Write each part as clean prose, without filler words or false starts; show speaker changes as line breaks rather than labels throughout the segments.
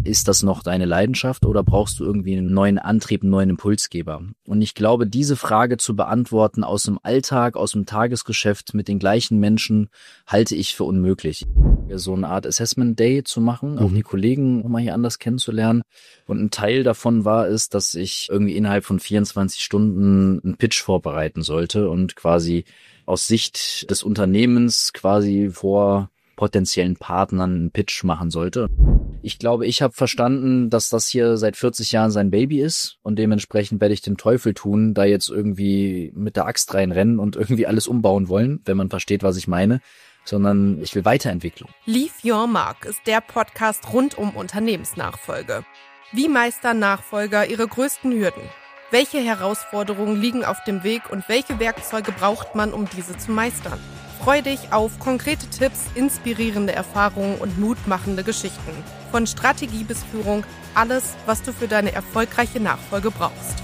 ist das noch deine Leidenschaft oder brauchst du irgendwie einen neuen Antrieb, einen neuen Impulsgeber? Und ich glaube, diese Frage zu beantworten aus dem Alltag, aus dem Tagesgeschäft mit den gleichen Menschen, halte ich für unmöglich. So eine Art Assessment Day zu machen, auch die Kollegen nochmal hier anders kennenzulernen. Und ein Teil davon war es, dass ich irgendwie innerhalb von 24 Stunden einen Pitch vorbereiten sollte und quasi aus Sicht des Unternehmens quasi vor potenziellen Partnern einen Pitch machen sollte. Ich glaube, ich habe verstanden, dass das hier seit 40 Jahren sein Baby ist und dementsprechend werde ich den Teufel tun, da jetzt irgendwie mit der Axt reinrennen und irgendwie alles umbauen wollen, wenn man versteht, was ich meine, sondern ich will Weiterentwicklung.
Leave Your Mark ist der Podcast rund um Unternehmensnachfolge. Wie meistern Nachfolger ihre größten Hürden? Welche Herausforderungen liegen auf dem Weg und welche Werkzeuge braucht man, um diese zu meistern? Freu dich auf konkrete Tipps, inspirierende Erfahrungen und mutmachende Geschichten. Von Strategie bis Führung, alles, was du für deine erfolgreiche Nachfolge brauchst.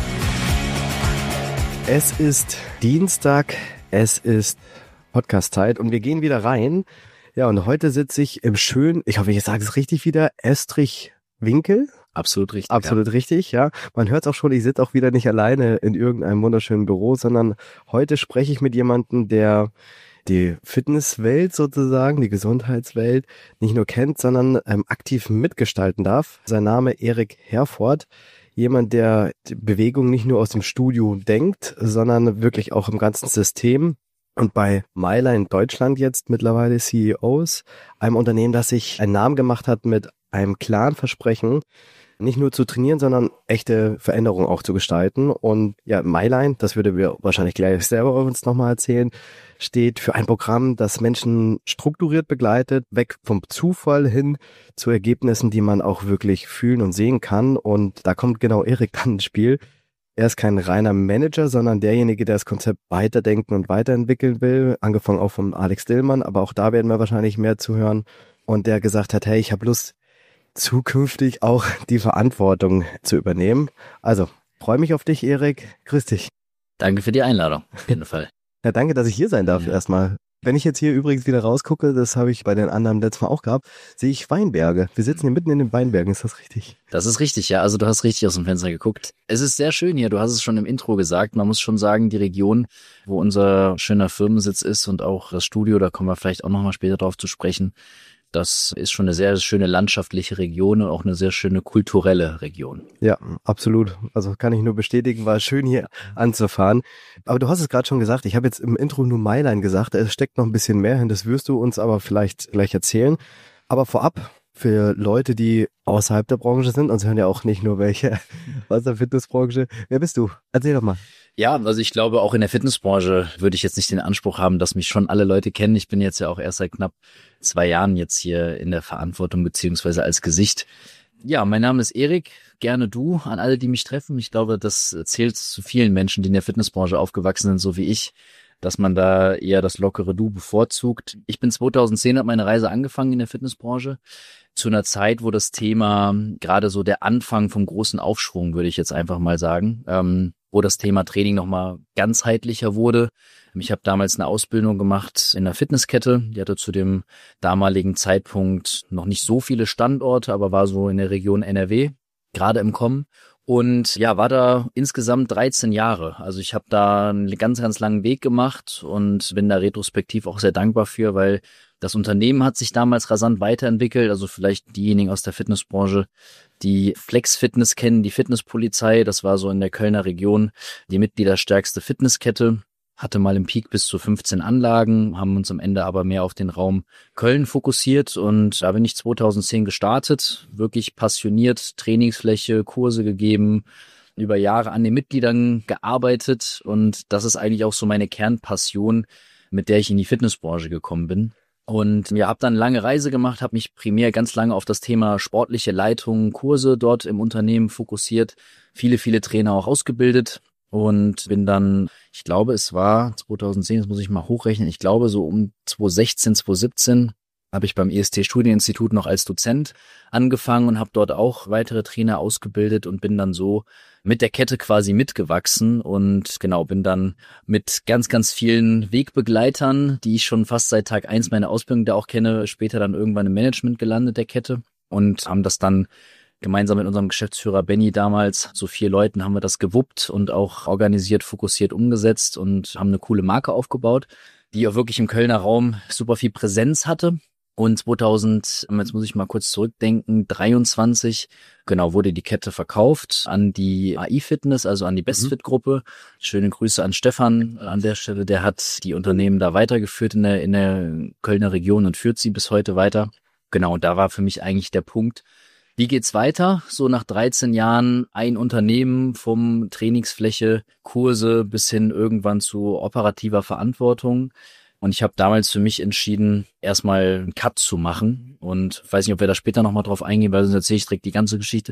Es ist Dienstag, es ist Podcast-Zeit und wir gehen wieder rein. Ja, und heute sitze ich im schönen, ich hoffe, ich sage es richtig wieder, Estrich-Winkel.
Absolut richtig.
Absolut richtig, ja. Man hört es auch schon, ich sitze auch wieder nicht alleine in irgendeinem wunderschönen Büro, sondern heute spreche ich mit jemandem, der die Fitnesswelt sozusagen, die Gesundheitswelt nicht nur kennt, sondern aktiv mitgestalten darf. Sein Name Erik Herford. Jemand, der die Bewegung nicht nur aus dem Studio denkt, sondern wirklich auch im ganzen System. Und bei Myline Deutschland jetzt mittlerweile CEOs, einem Unternehmen, das sich einen Namen gemacht hat mit einem klaren Versprechen, nicht nur zu trainieren, sondern echte Veränderungen auch zu gestalten. Und ja, Myline, das würde wir wahrscheinlich gleich selber uns nochmal erzählen, steht für ein Programm, das Menschen strukturiert begleitet, weg vom Zufall hin zu Ergebnissen, die man auch wirklich fühlen und sehen kann. Und da kommt genau Erik dann ins Spiel. Er ist kein reiner Manager, sondern derjenige, der das Konzept weiterdenken und weiterentwickeln will, angefangen auch von Alex Dillmann, aber auch da werden wir wahrscheinlich mehr zu hören. Und der gesagt hat, hey, ich habe Lust, zukünftig auch die Verantwortung zu übernehmen. Also, freue mich auf dich, Erik. Grüß dich.
Danke für die Einladung, auf jeden Fall.
Ja, danke, dass ich hier sein darf erstmal. Wenn ich jetzt hier übrigens wieder rausgucke, das habe ich bei den anderen letztes Mal auch gehabt, sehe ich Weinberge. Wir sitzen hier mitten in den Weinbergen, ist das richtig?
Das ist richtig, ja. Also du hast richtig aus dem Fenster geguckt. Es ist sehr schön hier, du hast es schon im Intro gesagt. Man muss schon sagen, die Region, wo unser schöner Firmensitz ist und auch das Studio, da kommen wir vielleicht auch nochmal später drauf zu sprechen, das ist schon eine sehr schöne landschaftliche Region und auch eine sehr schöne kulturelle Region.
Ja, absolut. Also kann ich nur bestätigen, war schön hier anzufahren. Aber du hast es gerade schon gesagt, ich habe jetzt im Intro nur Myline gesagt, es steckt noch ein bisschen mehr hin, das wirst du uns aber vielleicht gleich erzählen. Aber vorab, für Leute, die außerhalb der Branche sind, und sie hören ja auch nicht nur welche aus der Fitnessbranche, wer bist du? Erzähl doch mal.
Ja, also ich glaube, auch in der Fitnessbranche würde ich jetzt nicht den Anspruch haben, dass mich schon alle Leute kennen. Ich bin jetzt ja auch erst seit knapp 2 Jahren jetzt hier in der Verantwortung beziehungsweise als Gesicht. Ja, mein Name ist Erik, gerne du an alle, die mich treffen. Ich glaube, das zählt zu vielen Menschen, die in der Fitnessbranche aufgewachsen sind, so wie ich, dass man da eher das lockere Du bevorzugt. Ich bin 2010, habe meine Reise angefangen in der Fitnessbranche, zu einer Zeit, wo das Thema, gerade so der Anfang vom großen Aufschwung, würde ich jetzt einfach mal sagen, wo das Thema Training nochmal ganzheitlicher wurde. Ich habe damals eine Ausbildung gemacht in einer Fitnesskette, die hatte zu dem damaligen Zeitpunkt noch nicht so viele Standorte, aber war so in der Region NRW, gerade im Kommen. Und ja, war da insgesamt 13 Jahre. Also ich habe da einen ganz, ganz langen Weg gemacht und bin da retrospektiv auch sehr dankbar für, weil das Unternehmen hat sich damals rasant weiterentwickelt. Also vielleicht diejenigen aus der Fitnessbranche, die Flex Fitness kennen, die Fitnesspolizei, das war so in der Kölner Region die mitgliederstärkste Fitnesskette. Hatte mal im Peak bis zu 15 Anlagen, haben uns am Ende aber mehr auf den Raum Köln fokussiert und da bin ich 2010 gestartet, wirklich passioniert, Trainingsfläche, Kurse gegeben, über Jahre an den Mitgliedern gearbeitet und das ist eigentlich auch so meine Kernpassion, mit der ich in die Fitnessbranche gekommen bin. Und ja, habe dann eine lange Reise gemacht, habe mich primär ganz lange auf das Thema sportliche Leitung, Kurse dort im Unternehmen fokussiert, viele Trainer auch ausgebildet. Und bin dann, ich glaube, es war 2010, das muss ich mal hochrechnen, ich glaube so um 2016, 2017 habe ich beim IST-Studieninstitut noch als Dozent angefangen und habe dort auch weitere Trainer ausgebildet und bin dann so mit der Kette quasi mitgewachsen und genau, bin dann mit ganz, ganz vielen Wegbegleitern, die ich schon fast seit Tag 1 meiner Ausbildung da auch kenne, später dann irgendwann im Management gelandet der Kette. und haben das dann gemeinsam mit unserem Geschäftsführer Benny damals, so 4 Leuten, haben wir das gewuppt und auch organisiert, fokussiert umgesetzt und haben eine coole Marke aufgebaut, die auch wirklich im Kölner Raum super viel Präsenz hatte. Und 2000, jetzt muss ich mal kurz zurückdenken, 23, genau, wurde die Kette verkauft an die AI Fitness, also an die Bestfit-Gruppe. Schöne Grüße an Stefan an der Stelle, der hat die Unternehmen da weitergeführt in der Kölner Region und führt sie bis heute weiter. Genau, und da war für mich eigentlich der Punkt, wie geht's weiter? So nach 13 Jahren ein Unternehmen vom Trainingsfläche, Kurse bis hin irgendwann zu operativer Verantwortung. Und ich habe damals für mich entschieden, erstmal einen Cut zu machen. Und weiß nicht, ob wir da später nochmal drauf eingehen, weil sonst erzähle ich direkt die ganze Geschichte.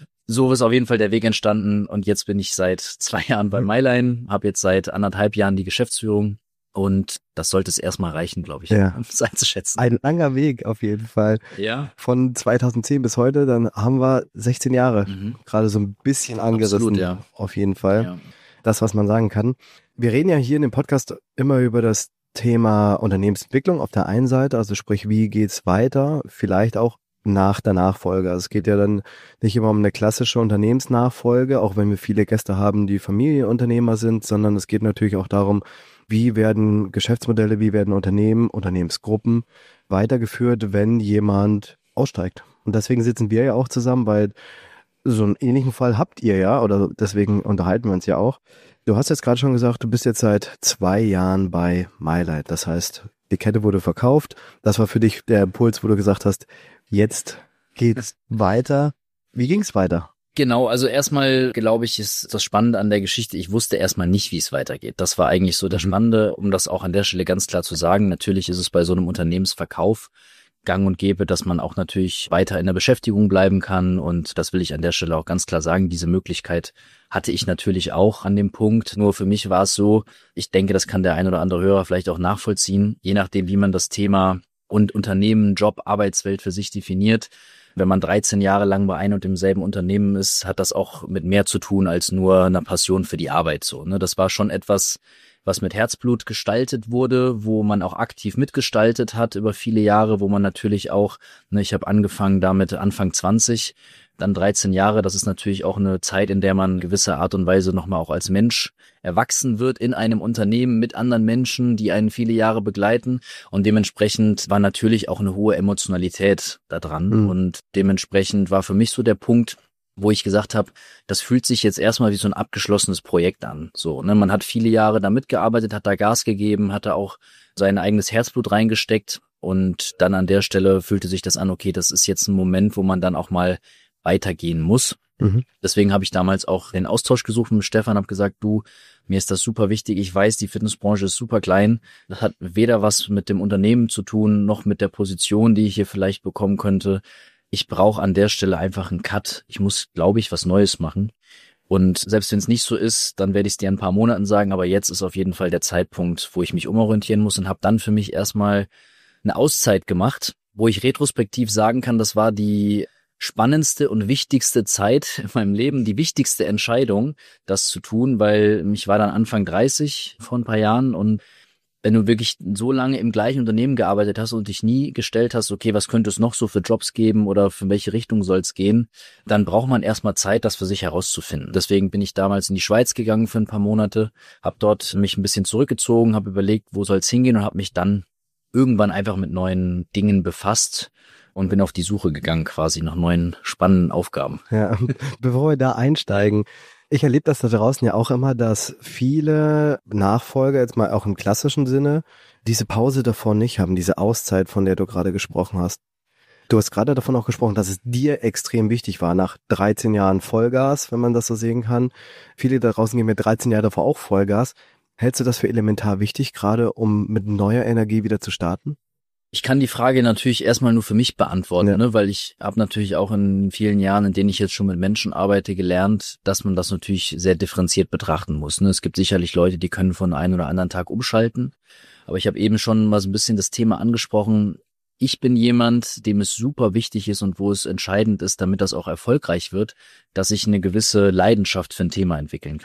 So ist auf jeden Fall der Weg entstanden. Und jetzt bin ich seit 2 Jahren bei MyLine, habe jetzt seit 1,5 Jahren die Geschäftsführung. Und das sollte es erstmal reichen, glaube ich, um es einzuschätzen.
Ein langer Weg auf jeden Fall.
Ja.
Von 2010 bis heute, dann haben wir 16 Jahre gerade so ein bisschen angerissen.
Absolut, ja.
Auf jeden Fall.
Ja.
Das, was man sagen kann. Wir reden ja hier in dem Podcast immer über das Thema Unternehmensentwicklung auf der einen Seite, also sprich, wie geht's weiter, vielleicht auch nach der Nachfolge. Also es geht ja dann nicht immer um eine klassische Unternehmensnachfolge, auch wenn wir viele Gäste haben, die Familienunternehmer sind, sondern es geht natürlich auch darum, wie werden Geschäftsmodelle, wie werden Unternehmen, Unternehmensgruppen weitergeführt, wenn jemand aussteigt. Und deswegen sitzen wir ja auch zusammen, weil so einen ähnlichen Fall habt ihr ja, oder deswegen unterhalten wir uns ja auch. Du hast jetzt gerade schon gesagt, du bist jetzt seit 2 Jahren bei MyLine. Das heißt, die Kette wurde verkauft. Das war für dich der Impuls, wo du gesagt hast, jetzt geht's weiter. Wie ging's weiter?
Genau, also erstmal, glaube ich, ist das Spannende an der Geschichte, ich wusste erstmal nicht, wie es weitergeht. Das war eigentlich so das Spannende, um das auch an der Stelle ganz klar zu sagen. Natürlich ist es bei so einem Unternehmensverkauf gang und gäbe, dass man auch natürlich weiter in der Beschäftigung bleiben kann. Und das will ich an der Stelle auch ganz klar sagen. Diese Möglichkeit hatte ich natürlich auch an dem Punkt. Nur für mich war es so, ich denke, das kann der ein oder andere Hörer vielleicht auch nachvollziehen, je nachdem, wie man das Thema und Unternehmen, Job, Arbeitswelt für sich definiert. Wenn man 13 Jahre lang bei einem und demselben Unternehmen ist, hat das auch mit mehr zu tun als nur einer Passion für die Arbeit so. Ne? Das war schon etwas, was mit Herzblut gestaltet wurde, wo man auch aktiv mitgestaltet hat über viele Jahre, wo man natürlich auch, ich habe angefangen damit Anfang 20, dann 13 Jahre, das ist natürlich auch eine Zeit, in der man gewisse Art und Weise nochmal auch als Mensch erwachsen wird in einem Unternehmen mit anderen Menschen, die einen viele Jahre begleiten und dementsprechend war natürlich auch eine hohe Emotionalität da dran und dementsprechend war für mich so der Punkt, wo ich gesagt habe, das fühlt sich jetzt erstmal wie so ein abgeschlossenes Projekt an. So, ne, man hat viele Jahre da mitgearbeitet, hat da Gas gegeben, hat da auch sein eigenes Herzblut reingesteckt und dann an der Stelle fühlte sich das an, okay, das ist jetzt ein Moment, wo man dann auch mal weitergehen muss. Deswegen habe ich damals auch den Austausch gesucht mit Stefan, habe gesagt, du, mir ist das super wichtig, ich weiß, die Fitnessbranche ist super klein, das hat weder was mit dem Unternehmen zu tun, noch mit der Position, die ich hier vielleicht bekommen könnte. Ich brauche an der Stelle einfach einen Cut. Ich muss, glaube ich, was Neues machen. Und selbst wenn es nicht so ist, dann werde ich es dir in ein paar Monaten sagen. Aber jetzt ist auf jeden Fall der Zeitpunkt, wo ich mich umorientieren muss und habe dann für mich erstmal eine Auszeit gemacht, wo ich retrospektiv sagen kann, das war die spannendste und wichtigste Zeit in meinem Leben, die wichtigste Entscheidung, das zu tun, weil ich war dann Anfang 30 vor ein paar Jahren und wenn du wirklich so lange im gleichen Unternehmen gearbeitet hast und dich nie gestellt hast, okay, was könnte es noch so für Jobs geben oder für welche Richtung soll es gehen, dann braucht man erstmal Zeit, das für sich herauszufinden. Deswegen bin ich damals in die Schweiz gegangen für ein paar Monate, habe dort mich ein bisschen zurückgezogen, habe überlegt, wo soll es hingehen und habe mich dann irgendwann einfach mit neuen Dingen befasst und bin auf die Suche gegangen quasi nach neuen spannenden Aufgaben.
Ja, bevor wir da einsteigen, ich erlebe das da draußen ja auch immer, dass viele Nachfolger, jetzt mal auch im klassischen Sinne, diese Pause davor nicht haben, diese Auszeit, von der du gerade gesprochen hast. Du hast gerade davon auch gesprochen, dass es dir extrem wichtig war, nach 13 Jahren Vollgas, wenn man das so sehen kann. Viele da draußen geben mir 13 Jahre davor auch Vollgas. Hältst du das für elementar wichtig, gerade um mit neuer Energie wieder zu starten?
Ich kann die Frage natürlich erstmal nur für mich beantworten,
Ja.
ne, weil ich habe natürlich auch in vielen Jahren, in denen ich jetzt schon mit Menschen arbeite, gelernt, dass man das natürlich sehr differenziert betrachten muss. Ne. Es gibt sicherlich Leute, die können von einem oder anderen Tag umschalten, aber ich habe eben schon mal so ein bisschen das Thema angesprochen. Ich bin jemand, dem es super wichtig ist und wo es entscheidend ist, damit das auch erfolgreich wird, dass ich eine gewisse Leidenschaft für ein Thema entwickeln kann.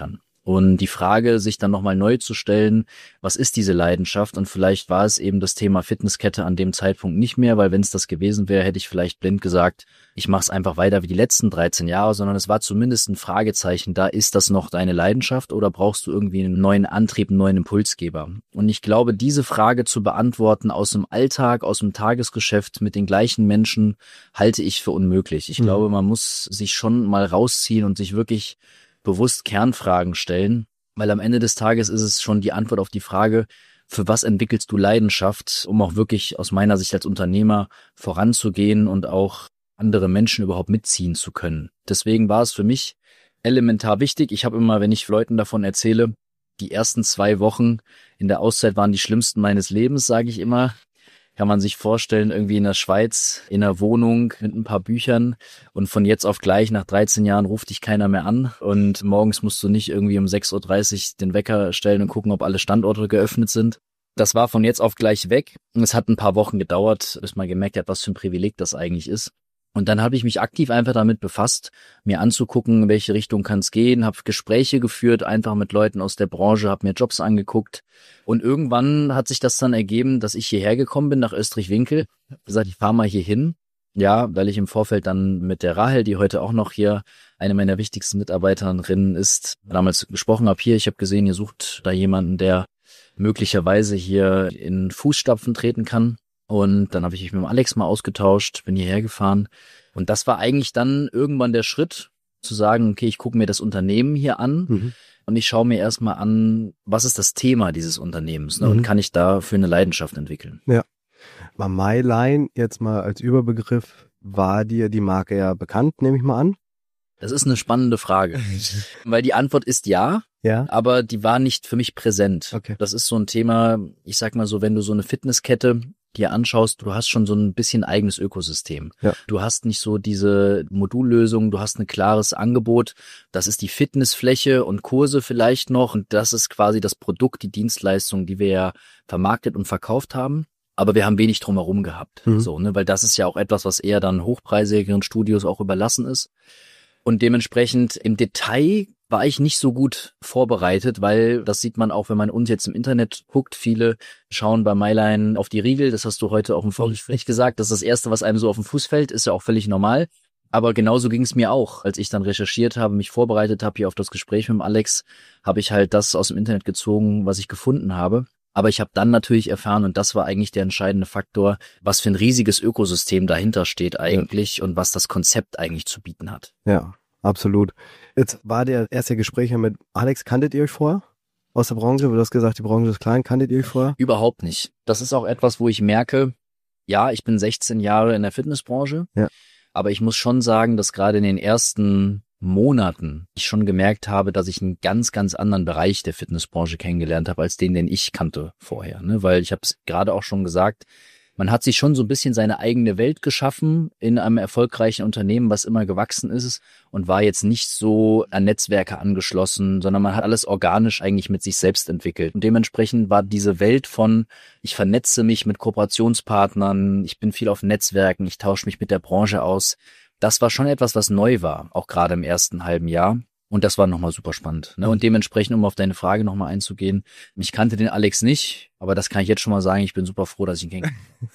Und die Frage, sich dann nochmal neu zu stellen, was ist diese Leidenschaft? Und vielleicht war es eben das Thema Fitnesskette an dem Zeitpunkt nicht mehr, weil wenn es das gewesen wäre, hätte ich vielleicht blind gesagt, ich mache es einfach weiter wie die letzten 13 Jahre, sondern es war zumindest ein Fragezeichen, da ist das noch deine Leidenschaft oder brauchst du irgendwie einen neuen Antrieb, einen neuen Impulsgeber? Und ich glaube, diese Frage zu beantworten aus dem Alltag, aus dem Tagesgeschäft mit den gleichen Menschen, halte ich für unmöglich. Ich glaube, man muss sich schon mal rausziehen und sich wirklich bewusst Kernfragen stellen, weil am Ende des Tages ist es schon die Antwort auf die Frage, für was entwickelst du Leidenschaft, um auch wirklich aus meiner Sicht als Unternehmer voranzugehen und auch andere Menschen überhaupt mitziehen zu können. Deswegen war es für mich elementar wichtig. Ich habe immer, wenn ich Leuten davon erzähle, die ersten 2 Wochen in der Auszeit waren die schlimmsten meines Lebens, sage ich immer. Kann man sich vorstellen, irgendwie in der Schweiz, in einer Wohnung mit ein paar Büchern und von jetzt auf gleich, nach 13 Jahren, ruft dich keiner mehr an und morgens musst du nicht irgendwie um 6:30 Uhr den Wecker stellen und gucken, ob alle Standorte geöffnet sind. Das war von jetzt auf gleich weg und es hat ein paar Wochen gedauert, bis man gemerkt hat, was für ein Privileg das eigentlich ist. Und dann habe ich mich aktiv einfach damit befasst, mir anzugucken, in welche Richtung kann es gehen, habe Gespräche geführt, einfach mit Leuten aus der Branche, habe mir Jobs angeguckt. Und irgendwann hat sich das dann ergeben, dass ich hierher gekommen bin, nach Österreich-Winkel. Ich habe gesagt, ich fahre mal hier hin. Ja, weil ich im Vorfeld dann mit der Rahel, die heute auch noch hier eine meiner wichtigsten Mitarbeiterinnen ist, damals gesprochen habe. Hier, ich habe gesehen, ihr sucht da jemanden, der möglicherweise hier in Fußstapfen treten kann. Und dann habe ich mich mit dem Alex mal ausgetauscht, bin hierher gefahren. Und das war eigentlich dann irgendwann der Schritt, zu sagen, okay, ich gucke mir das Unternehmen hier an und ich schaue mir erstmal an, was ist das Thema dieses Unternehmens, ne? Und kann ich dafür eine Leidenschaft entwickeln.
Ja. War MyLine jetzt mal als Überbegriff, war dir die Marke ja bekannt, nehme ich mal an?
Das ist eine spannende Frage, weil die Antwort ist ja, aber die war nicht für mich präsent.
Okay.
Das ist so ein Thema, ich sag mal so, wenn du so eine Fitnesskette dir anschaust, du hast schon so ein bisschen eigenes Ökosystem. Ja. Du hast nicht so diese Modullösung, du hast ein klares Angebot. Das ist die Fitnessfläche und Kurse vielleicht noch. Und das ist quasi das Produkt, die Dienstleistung, die wir ja vermarktet und verkauft haben. Aber wir haben wenig drumherum gehabt. So, ne, weil das ist ja auch etwas, was eher dann hochpreisigeren Studios auch überlassen ist. Und dementsprechend im Detail war ich nicht so gut vorbereitet, weil das sieht man auch, wenn man uns jetzt im Internet guckt. Viele schauen bei MyLine auf die Riegel. Das hast du heute auch im Vorgespräch gesagt. Das ist das Erste, was einem so auf den Fuß fällt. Ist ja auch völlig normal. Aber genauso ging es mir auch. Als ich dann recherchiert habe, mich vorbereitet habe hier auf das Gespräch mit dem Alex, habe ich halt das aus dem Internet gezogen, was ich gefunden habe. Aber ich habe dann natürlich erfahren, und das war eigentlich der entscheidende Faktor, was für ein riesiges Ökosystem dahinter steht eigentlich und was das Konzept eigentlich zu bieten hat.
Ja, absolut. Jetzt war der erste Gespräch mit Alex. Kanntet ihr euch vorher aus der Branche? Du hast gesagt, die Branche ist klein. Kanntet ihr euch vorher?
Überhaupt nicht. Das ist auch etwas, wo ich merke, ja, ich bin 16 Jahre in der Fitnessbranche, aber ich muss schon sagen, dass gerade in den ersten Monaten ich schon gemerkt habe, dass ich einen ganz, ganz anderen Bereich der Fitnessbranche kennengelernt habe, als den ich kannte vorher. Ne? Weil ich habe es gerade auch schon gesagt, man hat sich schon so ein bisschen seine eigene Welt geschaffen in einem erfolgreichen Unternehmen, was immer gewachsen ist und war jetzt nicht so an Netzwerke angeschlossen, sondern man hat alles organisch eigentlich mit sich selbst entwickelt. Und dementsprechend war diese Welt von, ich vernetze mich mit Kooperationspartnern, ich bin viel auf Netzwerken, ich tausche mich mit der Branche aus. Das war schon etwas, was neu war, auch gerade im ersten halben Jahr. Und das war nochmal super spannend. Ne? Und dementsprechend, um auf deine Frage nochmal einzugehen, ich kannte den Alex nicht, aber das kann ich jetzt schon mal sagen, ich bin super froh, dass ich ihn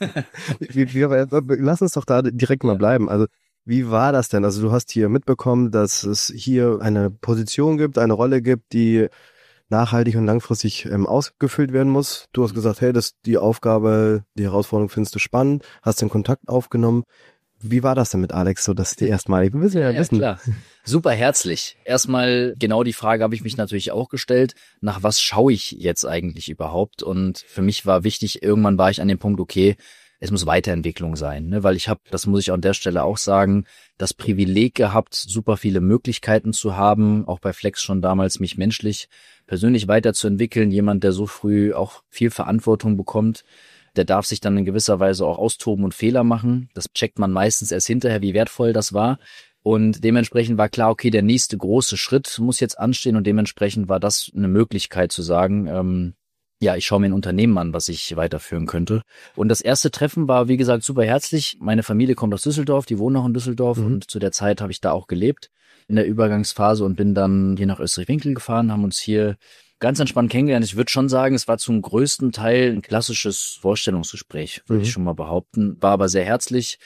kenne.
Lass uns doch da direkt mal bleiben. Also wie war das denn? Also du hast hier mitbekommen, dass es hier eine Position gibt, eine Rolle gibt, die nachhaltig und langfristig ausgefüllt werden muss. Du hast gesagt, hey, das die Aufgabe, die Herausforderung findest du spannend, hast den Kontakt aufgenommen. Wie war das denn mit Alex, so dass die erstmal, wir wissen ja wissen.
Klar. Super herzlich. Erstmal genau die Frage habe ich mich natürlich auch gestellt, nach was schaue ich jetzt eigentlich überhaupt? Und für mich war wichtig, irgendwann war ich an dem Punkt, okay, es muss Weiterentwicklung sein, ne? Weil ich habe, das muss ich an der Stelle auch sagen, das Privileg gehabt, super viele Möglichkeiten zu haben, auch bei Flex schon damals mich menschlich, persönlich weiterzuentwickeln. Jemand, der so früh auch viel Verantwortung bekommt, der darf sich dann in gewisser Weise auch austoben und Fehler machen. Das checkt man meistens erst hinterher, wie wertvoll das war. Und dementsprechend war klar, okay, der nächste große Schritt muss jetzt anstehen und dementsprechend war das eine Möglichkeit zu sagen, ja, ich schaue mir ein Unternehmen an, was ich weiterführen könnte. Und das erste Treffen war, wie gesagt, super herzlich. Meine Familie kommt aus Düsseldorf, die wohnen auch in Düsseldorf und zu der Zeit habe ich da auch gelebt in der Übergangsphase und bin dann hier nach Österreich-Winkel gefahren, haben uns hier ganz entspannt kennengelernt. Ich würde schon sagen, es war zum größten Teil ein klassisches Vorstellungsgespräch, würde ich schon mal behaupten. War aber sehr herzlich.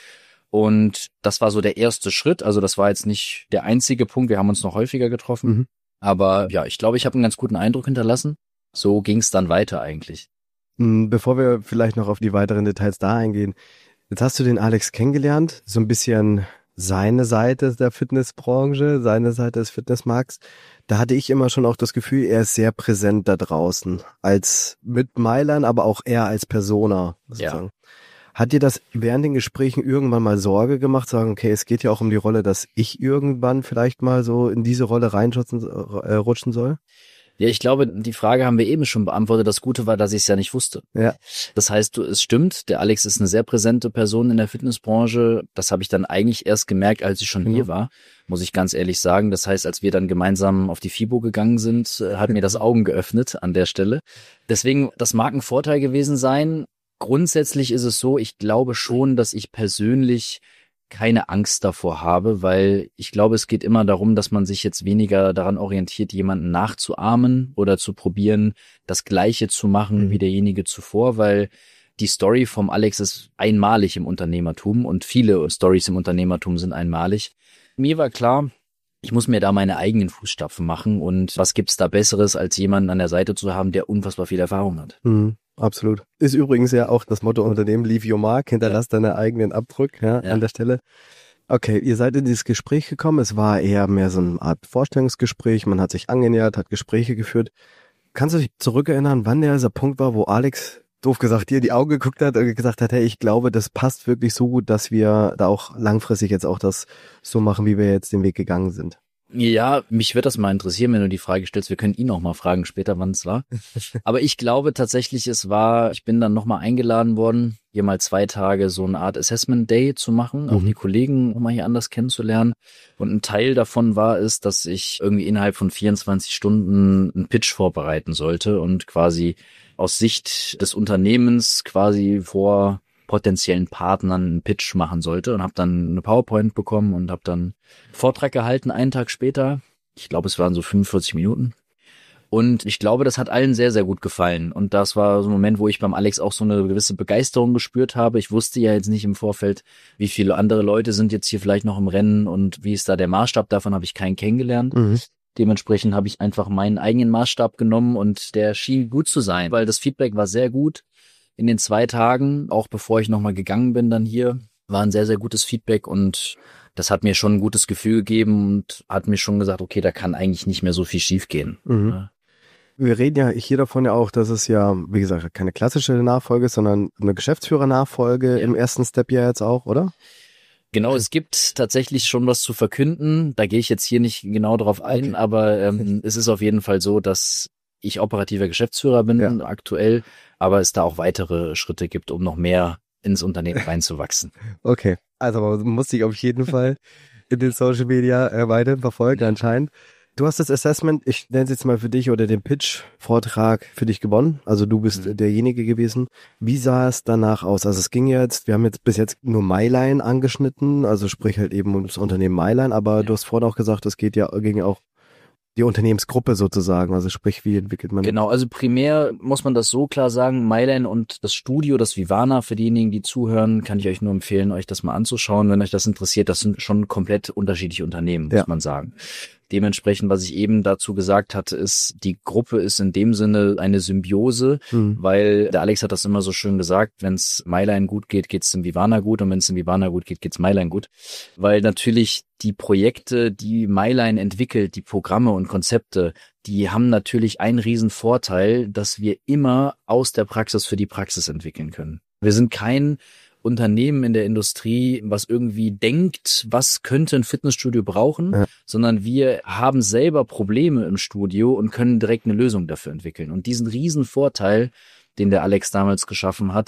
Und das war so der erste Schritt. Also das war jetzt nicht der einzige Punkt. Wir haben uns noch häufiger getroffen. Aber ja, ich glaube, ich habe einen ganz guten Eindruck hinterlassen. So ging es dann weiter eigentlich.
Bevor wir vielleicht noch auf die weiteren Details da eingehen, jetzt hast du den Alex kennengelernt, so ein bisschen seine Seite der Fitnessbranche, seine Seite des Fitnessmarkts. Da hatte ich immer schon auch das Gefühl, er ist sehr präsent da draußen, als Mitmeiler, aber auch er als Persona, sozusagen. Ja. Hat dir das während den Gesprächen irgendwann mal Sorge gemacht, sagen, okay, es geht ja auch um die Rolle, dass ich irgendwann vielleicht mal so in diese Rolle rutschen soll?
Ja, ich glaube, die Frage haben wir eben schon beantwortet. Das Gute war, dass ich es ja nicht wusste.
Ja.
Das heißt, es stimmt, der Alex ist eine sehr präsente Person in der Fitnessbranche. Das habe ich dann eigentlich erst gemerkt, als ich schon hier war, muss ich ganz ehrlich sagen. Das heißt, als wir dann gemeinsam auf die FIBO gegangen sind, hat mir das Augen geöffnet an der Stelle. Deswegen, das mag ein Vorteil gewesen sein. Grundsätzlich ist es so, ich glaube schon, dass ich persönlich keine Angst davor habe, weil ich glaube, es geht immer darum, dass man sich jetzt weniger daran orientiert, jemanden nachzuahmen oder zu probieren, das Gleiche zu machen wie derjenige zuvor, weil die Story vom Alex ist einmalig im Unternehmertum und viele Stories im Unternehmertum sind einmalig. Mir war klar, ich muss mir da meine eigenen Fußstapfen machen und was gibt's da Besseres, als jemanden an der Seite zu haben, der unfassbar viel Erfahrung hat.
Absolut. Ist übrigens ja auch das Motto Unternehmen, leave your mark, hinterlass deinen eigenen Abdruck an der Stelle. Okay, ihr seid in dieses Gespräch gekommen, es war eher mehr so eine Art Vorstellungsgespräch, man hat sich angenähert, hat Gespräche geführt. Kannst du dich zurückerinnern, wann dieser Punkt war, wo Alex, doof gesagt, dir in die Augen geguckt hat und gesagt hat, hey, ich glaube, das passt wirklich so gut, dass wir da auch langfristig jetzt auch das so machen, wie wir jetzt den Weg gegangen sind?
Ja, mich wird das mal interessieren, wenn du die Frage stellst. Wir können ihn auch mal fragen später, wann es war. Aber ich glaube tatsächlich, ich bin dann nochmal eingeladen worden, hier mal 2 Tage so eine Art Assessment Day zu machen, auch die Kollegen nochmal hier anders kennenzulernen. Und ein Teil davon war es, dass ich irgendwie innerhalb von 24 Stunden einen Pitch vorbereiten sollte und quasi aus Sicht des Unternehmens quasi vor potenziellen Partnern einen Pitch machen sollte und habe dann eine PowerPoint bekommen und habe dann einen Vortrag gehalten, einen Tag später. Ich glaube, es waren so 45 Minuten. Und ich glaube, das hat allen sehr, sehr gut gefallen. Und das war so ein Moment, wo ich beim Alex auch so eine gewisse Begeisterung gespürt habe. Ich wusste ja jetzt nicht im Vorfeld, wie viele andere Leute sind jetzt hier vielleicht noch im Rennen und wie ist da der Maßstab. Davon habe ich keinen kennengelernt. Dementsprechend habe ich einfach meinen eigenen Maßstab genommen und der schien gut zu sein, weil das Feedback war sehr gut. In den 2 Tagen, auch bevor ich nochmal gegangen bin dann hier, war ein sehr, sehr gutes Feedback und das hat mir schon ein gutes Gefühl gegeben und hat mir schon gesagt, okay, da kann eigentlich nicht mehr so viel schiefgehen.
Wir reden ja hier davon ja auch, dass es ja, wie gesagt, keine klassische Nachfolge ist, sondern eine Geschäftsführernachfolge im ersten Step ja jetzt auch, oder?
Genau, es gibt tatsächlich schon was zu verkünden. Da gehe ich jetzt hier nicht genau drauf ein, aber es ist auf jeden Fall so, dass ich operativer Geschäftsführer bin aktuell, aber es da auch weitere Schritte gibt, um noch mehr ins Unternehmen reinzuwachsen.
Okay, also man muss dich auf jeden Fall in den Social Media weiter verfolgen anscheinend. Du hast das Assessment, ich nenne es jetzt mal für dich, oder den Pitch-Vortrag für dich gewonnen. Also du bist derjenige gewesen. Wie sah es danach aus? Also es ging jetzt, wir haben jetzt bis jetzt nur MyLine angeschnitten, also sprich halt eben um das Unternehmen MyLine, aber du hast vorhin auch gesagt, es ging ja auch die Unternehmensgruppe sozusagen, also sprich, wie entwickelt man?
Genau, also primär muss man das so klar sagen, MyLine und das Studio, das Vivana, für diejenigen, die zuhören, kann ich euch nur empfehlen, euch das mal anzuschauen, wenn euch das interessiert. Das sind schon komplett unterschiedliche Unternehmen, muss man sagen. Dementsprechend, was ich eben dazu gesagt hatte, ist, die Gruppe ist in dem Sinne eine Symbiose, weil der Alex hat das immer so schön gesagt, wenn es MyLine gut geht, geht es dem Vivana gut und wenn es dem Vivana gut geht, geht es MyLine gut. Weil natürlich die Projekte, die MyLine entwickelt, die Programme und Konzepte, die haben natürlich einen riesen Vorteil, dass wir immer aus der Praxis für die Praxis entwickeln können. Wir sind kein Unternehmen in der Industrie, was irgendwie denkt, was könnte ein Fitnessstudio brauchen, sondern wir haben selber Probleme im Studio und können direkt eine Lösung dafür entwickeln. Und diesen riesen Vorteil, den der Alex damals geschaffen hat,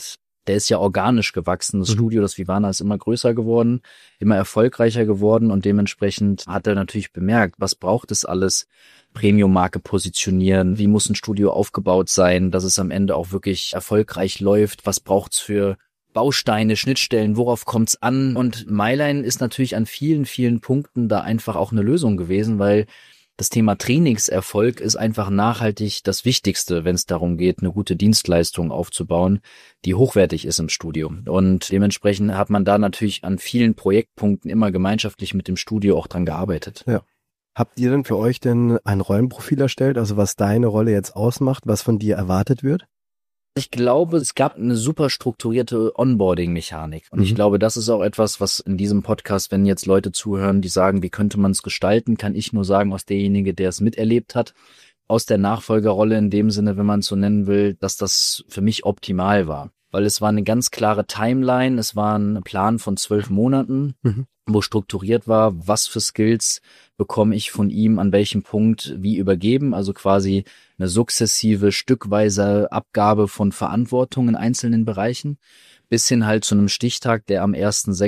der ist ja organisch gewachsen. Das Studio, das Vivana, ist immer größer geworden, immer erfolgreicher geworden und dementsprechend hat er natürlich bemerkt, was braucht es alles? Premium-Marke positionieren, wie muss ein Studio aufgebaut sein, dass es am Ende auch wirklich erfolgreich läuft, was braucht's für Bausteine, Schnittstellen, worauf kommt's an? Und MyLine ist natürlich an vielen, vielen Punkten da einfach auch eine Lösung gewesen, weil das Thema Trainingserfolg ist einfach nachhaltig das Wichtigste, wenn es darum geht, eine gute Dienstleistung aufzubauen, die hochwertig ist im Studio. Und dementsprechend hat man da natürlich an vielen Projektpunkten immer gemeinschaftlich mit dem Studio auch dran gearbeitet.
Ja. Habt ihr denn für euch denn ein Rollenprofil erstellt, also was deine Rolle jetzt ausmacht, was von dir erwartet wird?
Ich glaube, es gab eine super strukturierte Onboarding-Mechanik. Und ich glaube, das ist auch etwas, was in diesem Podcast, wenn jetzt Leute zuhören, die sagen, wie könnte man es gestalten, kann ich nur sagen, aus derjenige, der es miterlebt hat, aus der Nachfolgerrolle in dem Sinne, wenn man es so nennen will, dass das für mich optimal war. Weil es war eine ganz klare Timeline, es war ein Plan von 12 Monaten, wo strukturiert war, was für Skills bekomme ich von ihm an welchem Punkt wie übergeben, also quasi eine sukzessive, stückweise Abgabe von Verantwortung in einzelnen Bereichen, bis hin halt zu einem Stichtag, der am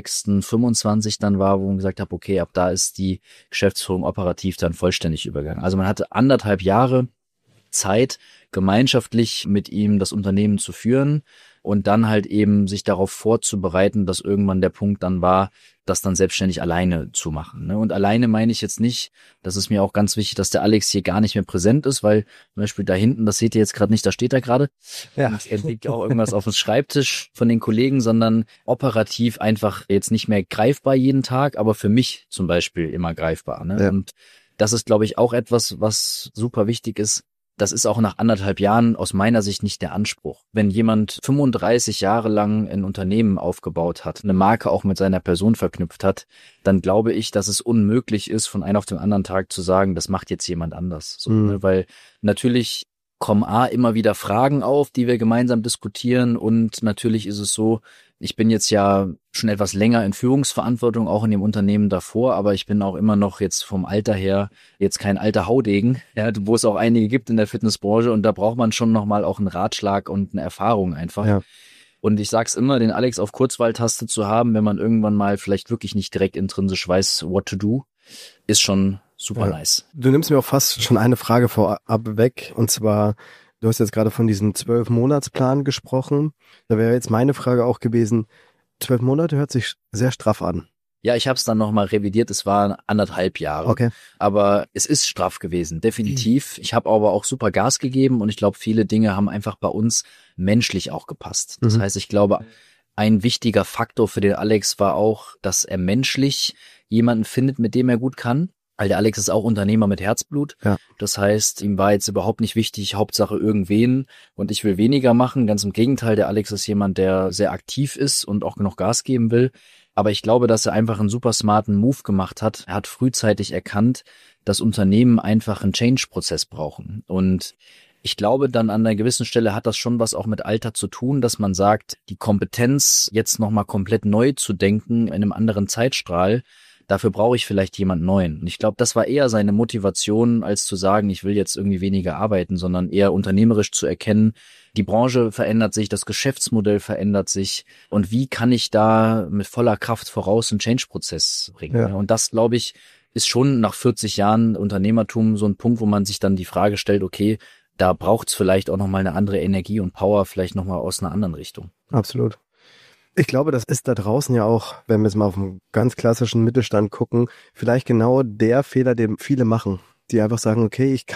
1.6.25 dann war, wo man gesagt hat, okay, ab da ist die Geschäftsführung operativ dann vollständig übergegangen. Also man hatte 1,5 Jahre Zeit, gemeinschaftlich mit ihm das Unternehmen zu führen und dann halt eben sich darauf vorzubereiten, dass irgendwann der Punkt dann war, das dann selbstständig alleine zu machen. Und alleine meine ich jetzt nicht, das ist mir auch ganz wichtig, dass der Alex hier gar nicht mehr präsent ist, weil zum Beispiel da hinten, das seht ihr jetzt gerade nicht, da steht er gerade. Ja. Es liegt auch irgendwas auf dem Schreibtisch von den Kollegen, sondern operativ einfach jetzt nicht mehr greifbar jeden Tag, aber für mich zum Beispiel immer greifbar. Ja. Und das ist, glaube ich, auch etwas, was super wichtig ist. Das ist auch nach 1,5 Jahren aus meiner Sicht nicht der Anspruch. Wenn jemand 35 Jahre lang ein Unternehmen aufgebaut hat, eine Marke auch mit seiner Person verknüpft hat, dann glaube ich, dass es unmöglich ist, von einem auf den anderen Tag zu sagen, das macht jetzt jemand anders. So, weil natürlich kommen immer wieder Fragen auf, die wir gemeinsam diskutieren und natürlich ist es so, ich bin jetzt ja schon etwas länger in Führungsverantwortung, auch in dem Unternehmen davor, aber ich bin auch immer noch jetzt vom Alter her jetzt kein alter Haudegen, ja, wo es auch einige gibt in der Fitnessbranche und da braucht man schon nochmal auch einen Ratschlag und eine Erfahrung einfach. Ja. Und ich sag's immer, den Alex auf Kurzwahltaste zu haben, wenn man irgendwann mal vielleicht wirklich nicht direkt intrinsisch weiß, what to do, ist schon super nice.
Du nimmst mir auch fast schon eine Frage vorab weg und zwar, du hast jetzt gerade von diesem 12-Monats-Plan gesprochen. Da wäre jetzt meine Frage auch gewesen, 12 Monate hört sich sehr straff an.
Ja, ich habe es dann nochmal revidiert, es waren 1,5 Jahre.
Okay.
Aber es ist straff gewesen, definitiv. Ich habe aber auch super Gas gegeben und ich glaube, viele Dinge haben einfach bei uns menschlich auch gepasst. Das heißt, ich glaube, ein wichtiger Faktor für den Alex war auch, dass er menschlich jemanden findet, mit dem er gut kann. Weil der Alex ist auch Unternehmer mit Herzblut. Ja. Das heißt, ihm war jetzt überhaupt nicht wichtig, Hauptsache irgendwen und ich will weniger machen. Ganz im Gegenteil, der Alex ist jemand, der sehr aktiv ist und auch noch Gas geben will. Aber ich glaube, dass er einfach einen super smarten Move gemacht hat. Er hat frühzeitig erkannt, dass Unternehmen einfach einen Change-Prozess brauchen. Und ich glaube, dann an einer gewissen Stelle hat das schon was auch mit Alter zu tun, dass man sagt, die Kompetenz jetzt nochmal komplett neu zu denken in einem anderen Zeitstrahl, dafür brauche ich vielleicht jemand Neuen. Und ich glaube, das war eher seine Motivation, als zu sagen, ich will jetzt irgendwie weniger arbeiten, sondern eher unternehmerisch zu erkennen, die Branche verändert sich, das Geschäftsmodell verändert sich und wie kann ich da mit voller Kraft voraus einen Change-Prozess bringen. Ja. Und das, glaube ich, ist schon nach 40 Jahren Unternehmertum so ein Punkt, wo man sich dann die Frage stellt, okay, da braucht es vielleicht auch nochmal eine andere Energie und Power, vielleicht nochmal aus einer anderen Richtung.
Absolut. Ich glaube, das ist da draußen ja auch, wenn wir jetzt mal auf einen ganz klassischen Mittelstand gucken, vielleicht genau der Fehler, den viele machen, die einfach sagen, okay, ich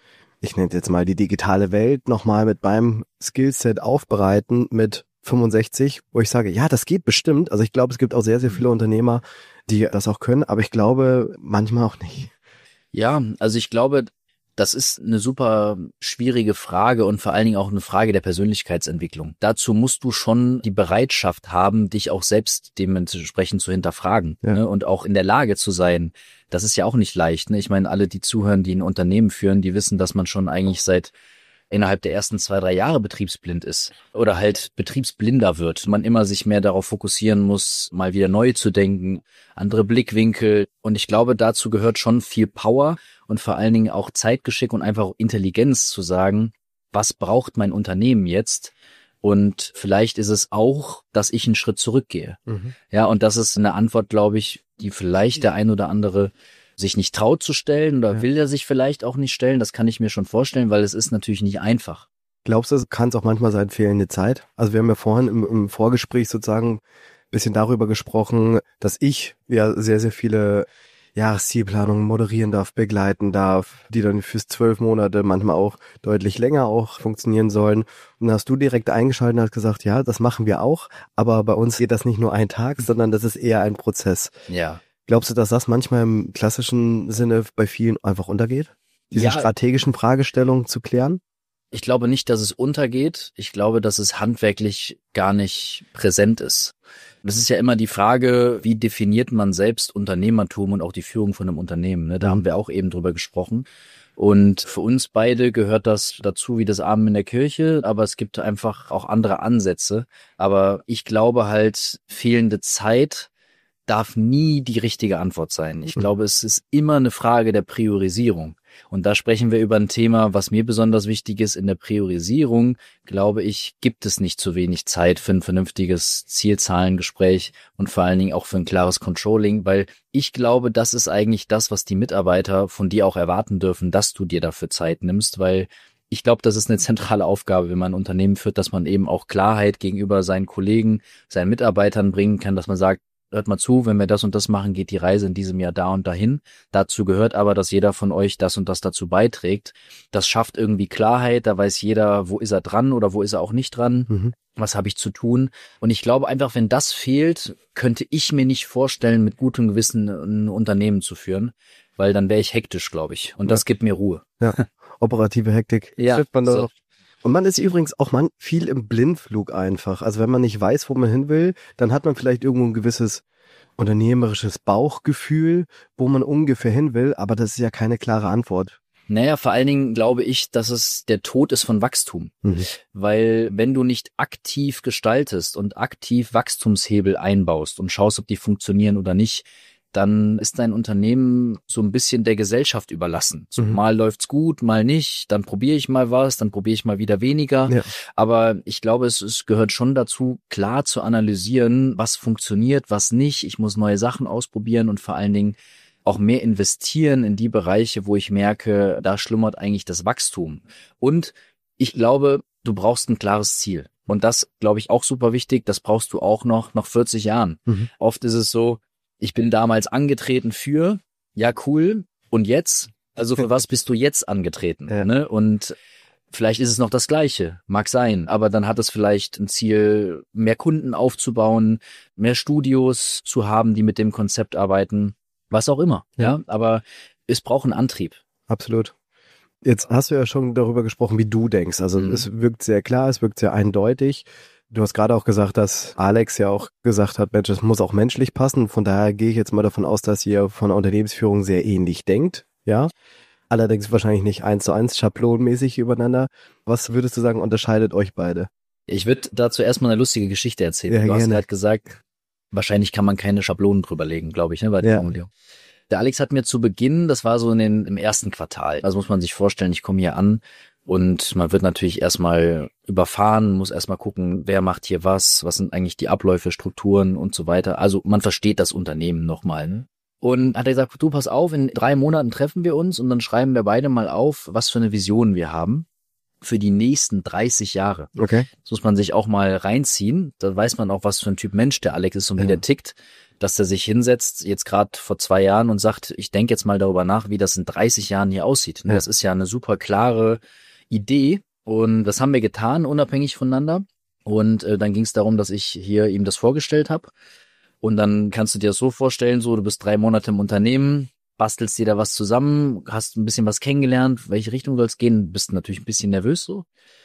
nenne jetzt mal die digitale Welt nochmal mit meinem Skillset aufbereiten mit 65, wo ich sage, ja, das geht bestimmt. Also ich glaube, es gibt auch sehr, sehr viele Unternehmer, die das auch können, aber ich glaube manchmal auch nicht.
Ja, also ich glaube, das ist eine super schwierige Frage und vor allen Dingen auch eine Frage der Persönlichkeitsentwicklung. Dazu musst du schon die Bereitschaft haben, dich auch selbst dementsprechend zu hinterfragen, ne? Und auch in der Lage zu sein. Das ist ja auch nicht leicht, ne? Ich meine, alle, die zuhören, die ein Unternehmen führen, die wissen, dass man schon eigentlich seit innerhalb der ersten 2-3 Jahre betriebsblind ist oder halt betriebsblinder wird. Man immer sich mehr darauf fokussieren muss, mal wieder neu zu denken, andere Blickwinkel. Und ich glaube, dazu gehört schon viel Power und vor allen Dingen auch Zeitgeschick und einfach Intelligenz zu sagen, was braucht mein Unternehmen jetzt? Und vielleicht ist es auch, dass ich einen Schritt zurückgehe. Ja, und das ist eine Antwort, glaube ich, die vielleicht der ein oder andere sich nicht traut zu stellen oder will er sich vielleicht auch nicht stellen. Das kann ich mir schon vorstellen, weil es ist natürlich nicht einfach.
Glaubst du, kann es auch manchmal sein, fehlende Zeit? Also wir haben ja vorhin im Vorgespräch sozusagen ein bisschen darüber gesprochen, dass ich ja sehr, sehr viele Jahreszielplanungen moderieren darf, begleiten darf, die dann fürs 12 Monate, manchmal auch deutlich länger auch funktionieren sollen. Und dann hast du direkt eingeschaltet und hast gesagt, ja, das machen wir auch, aber bei uns geht das nicht nur ein Tag, sondern das ist eher ein Prozess.
Ja.
Glaubst du, dass das manchmal im klassischen Sinne bei vielen einfach untergeht? Diese strategischen Fragestellungen zu klären?
Ich glaube nicht, dass es untergeht. Ich glaube, dass es handwerklich gar nicht präsent ist. Das ist ja immer die Frage, wie definiert man selbst Unternehmertum und auch die Führung von einem Unternehmen, ne? Da haben wir auch eben drüber gesprochen. Und für uns beide gehört das dazu wie das Amen in der Kirche, aber es gibt einfach auch andere Ansätze. Aber ich glaube halt, fehlende Zeit darf nie die richtige Antwort sein. Ich glaube, es ist immer eine Frage der Priorisierung. Und da sprechen wir über ein Thema, was mir besonders wichtig ist. In der Priorisierung, glaube ich, gibt es nicht zu wenig Zeit für ein vernünftiges Zielzahlengespräch und vor allen Dingen auch für ein klares Controlling, weil ich glaube, das ist eigentlich das, was die Mitarbeiter von dir auch erwarten dürfen, dass du dir dafür Zeit nimmst, weil ich glaube, das ist eine zentrale Aufgabe, wenn man ein Unternehmen führt, dass man eben auch Klarheit gegenüber seinen Kollegen, seinen Mitarbeitern bringen kann, dass man sagt, hört mal zu, wenn wir das und das machen, geht die Reise in diesem Jahr da und dahin. Dazu gehört aber, dass jeder von euch das und das dazu beiträgt. Das schafft irgendwie Klarheit, da weiß jeder, wo ist er dran oder wo ist er auch nicht dran. Was habe ich zu tun? Und ich glaube einfach, wenn das fehlt, könnte ich mir nicht vorstellen, mit gutem Gewissen ein Unternehmen zu führen, weil dann wäre ich hektisch, glaube ich. Und das gibt mir Ruhe.
Ja, operative Hektik.
Ja,
Trifft man
so.
doch. Und man ist übrigens auch viel im Blindflug einfach. Also wenn man nicht weiß, wo man hin will, dann hat man vielleicht irgendwo ein gewisses unternehmerisches Bauchgefühl, wo man ungefähr hin will, aber das ist ja keine klare Antwort.
Naja, vor allen Dingen glaube ich, dass es der Tod ist von Wachstum. Weil wenn du nicht aktiv gestaltest und aktiv Wachstumshebel einbaust und schaust, ob die funktionieren oder nicht, dann ist dein Unternehmen so ein bisschen der Gesellschaft überlassen. So, mal läuft's gut, mal nicht, dann probiere ich mal was, dann probiere ich mal wieder weniger. Ja. Aber ich glaube, es gehört schon dazu, klar zu analysieren, was funktioniert, was nicht. Ich muss neue Sachen ausprobieren und vor allen Dingen auch mehr investieren in die Bereiche, wo ich merke, da schlummert eigentlich das Wachstum. Und ich glaube, du brauchst ein klares Ziel. Und das, glaube ich, auch super wichtig. Das brauchst du auch noch nach 40 Jahren. Oft ist es so, ich bin damals angetreten für, ja cool, und jetzt? Also für was bist du jetzt angetreten?
Ja.
Ne? Und vielleicht ist es noch das Gleiche, mag sein, aber dann hat es vielleicht ein Ziel, mehr Kunden aufzubauen, mehr Studios zu haben, die mit dem Konzept arbeiten, was auch immer. Ja, aber es braucht einen Antrieb.
Absolut. Jetzt hast du ja schon darüber gesprochen, wie du denkst. Also es wirkt sehr klar, es wirkt sehr eindeutig. Du hast gerade auch gesagt, dass Alex ja auch gesagt hat, Mensch, es muss auch menschlich passen. Von daher gehe ich jetzt mal davon aus, dass ihr von der Unternehmensführung sehr ähnlich denkt. Ja, allerdings wahrscheinlich nicht 1:1 schablonenmäßig übereinander. Was würdest du sagen, unterscheidet euch beide?
Ich würde dazu erstmal eine lustige Geschichte erzählen.
Ja,
du hast
gerne.
halt gesagt, wahrscheinlich kann man keine Schablonen drüberlegen, glaube ich, ne, bei der Formulierung. Der Alex hat mir zu Beginn, das war so im ersten Quartal, also muss man sich vorstellen, ich komme hier an und man wird natürlich erstmal überfahren, muss erstmal gucken, wer macht hier was sind eigentlich die Abläufe, Strukturen und so weiter. Also man versteht das Unternehmen nochmal, ne? Und hat er gesagt, du pass auf, in 3 Monaten treffen wir uns und dann schreiben wir beide mal auf, was für eine Vision wir haben für die nächsten 30 Jahre.
Okay.
Das muss man sich auch mal reinziehen. Da weiß man auch, was für ein Typ Mensch der Alex ist und wie der tickt, dass der sich hinsetzt, jetzt gerade vor 2 Jahren und sagt, ich denke jetzt mal darüber nach, wie das in 30 Jahren hier aussieht. Ja. Das ist ja eine super klare Idee und das haben wir getan, unabhängig voneinander. Und dann ging es darum, dass ich hier ihm das vorgestellt habe. Und dann kannst du dir das so vorstellen, so du bist 3 Monate im Unternehmen, bastelst dir da was zusammen, hast ein bisschen was kennengelernt, welche Richtung soll es gehen, bist natürlich ein bisschen nervös so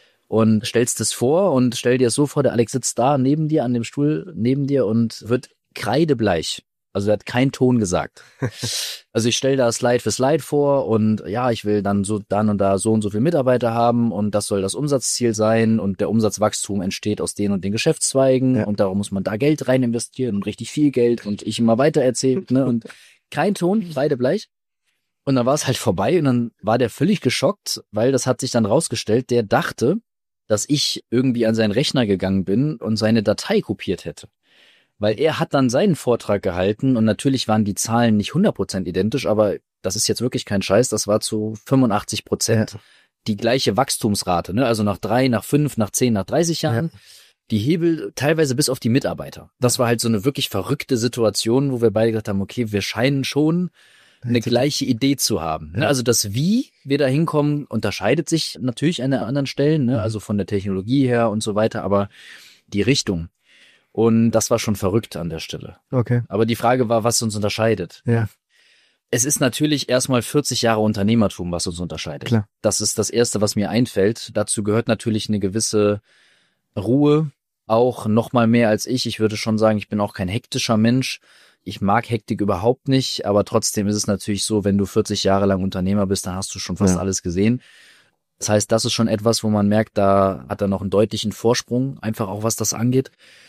und stellst es vor und stell dir es so vor, der Alex sitzt da neben dir, an dem Stuhl neben dir und wird kreidebleich. Also er hat keinen Ton gesagt. Also ich stelle da Slide für Slide vor und ja, ich will dann und da so und so viele Mitarbeiter haben und das soll das Umsatzziel sein und der Umsatzwachstum entsteht aus den und den Geschäftszweigen und darum muss man da Geld rein investieren und richtig viel Geld und ich immer weiter erzählt, ne, und kein Ton, beide bleich. Und dann war es halt vorbei und dann war der völlig geschockt, weil das hat sich dann rausgestellt, der dachte, dass ich irgendwie an seinen Rechner gegangen bin und seine Datei kopiert hätte. Weil er hat dann seinen Vortrag gehalten und natürlich waren die Zahlen nicht 100% identisch, aber das ist jetzt wirklich kein Scheiß, das war zu 85% die gleiche Wachstumsrate, ne? Also nach 3, nach 5, nach 10, nach 30 Jahren. Ja. Die Hebel teilweise bis auf die Mitarbeiter. Das war halt so eine wirklich verrückte Situation, wo wir beide gesagt haben, okay, wir scheinen schon eine gleiche Idee zu haben. Ja. Also das Wie wir da hinkommen, unterscheidet sich natürlich an den anderen Stellen, ne? Also von der Technologie her und so weiter, aber die Richtung. Und das war schon verrückt an der Stelle.
Okay.
Aber die Frage war, was uns unterscheidet.
Ja.
Es ist natürlich erstmal 40 Jahre Unternehmertum, was uns unterscheidet.
Klar.
Das ist das Erste, was mir einfällt. Dazu gehört natürlich eine gewisse Ruhe, auch noch mal mehr als ich. Ich würde schon sagen, ich bin auch kein hektischer Mensch. Ich mag Hektik überhaupt nicht, aber trotzdem ist es natürlich so, wenn du 40 Jahre lang Unternehmer bist, dann hast du schon fast alles gesehen. Das heißt, das ist schon etwas, wo man merkt, da hat er noch einen deutlichen Vorsprung, einfach auch was das angeht.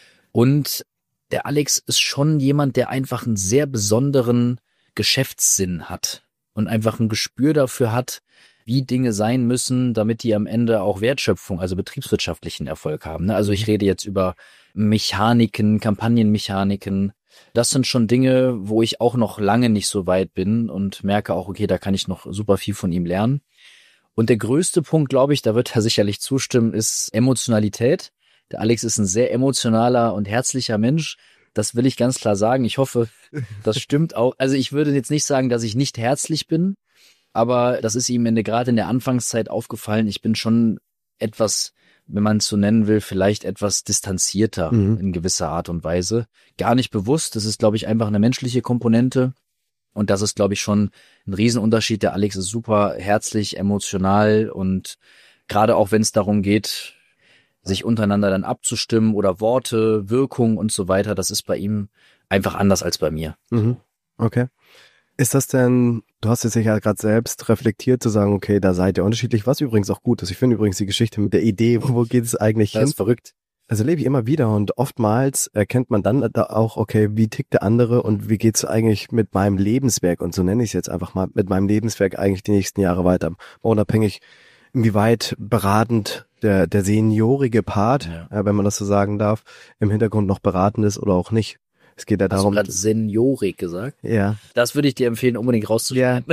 Und der Alex ist schon jemand, der einfach einen sehr besonderen Geschäftssinn hat und einfach ein Gespür dafür hat, wie Dinge sein müssen, damit die am Ende auch Wertschöpfung, also betriebswirtschaftlichen Erfolg haben. Also ich rede jetzt über Mechaniken, Kampagnenmechaniken. Das sind schon Dinge, wo ich auch noch lange nicht so weit bin und merke auch, okay, da kann ich noch super viel von ihm lernen. Und der größte Punkt, glaube ich, da wird er sicherlich zustimmen, ist Emotionalität. Der Alex ist ein sehr emotionaler und herzlicher Mensch. Das will ich ganz klar sagen. Ich hoffe, das stimmt auch. Also ich würde jetzt nicht sagen, dass ich nicht herzlich bin, aber das ist ihm gerade in der Anfangszeit aufgefallen. Ich bin schon etwas, wenn man es so nennen will, vielleicht etwas distanzierter in gewisser Art und Weise. Gar nicht bewusst. Das ist, glaube ich, einfach eine menschliche Komponente. Und das ist, glaube ich, schon ein Riesenunterschied. Der Alex ist super herzlich, emotional und gerade auch, wenn es darum geht, sich untereinander dann abzustimmen oder Worte, Wirkung und so weiter, das ist bei ihm einfach anders als bei mir.
Okay. Ist das denn, du hast es ja gerade selbst reflektiert, zu sagen, okay, da seid ihr unterschiedlich, was übrigens auch gut ist. Ich finde übrigens die Geschichte mit der Idee, wo geht es eigentlich hin?
Das ist verrückt.
Also lebe ich immer wieder und oftmals erkennt man dann da auch, okay, wie tickt der andere und wie geht's eigentlich mit meinem Lebenswerk, und so nenne ich es jetzt einfach mal, mit meinem Lebenswerk eigentlich die nächsten Jahre weiter. Unabhängig, inwieweit beratend der seniorige Part, wenn man das so sagen darf, im Hintergrund noch beratend ist oder auch nicht. Es geht ja darum.
Hast du gerade Seniorik gesagt?
Ja.
Das würde ich dir empfehlen, unbedingt rauszuschneiden.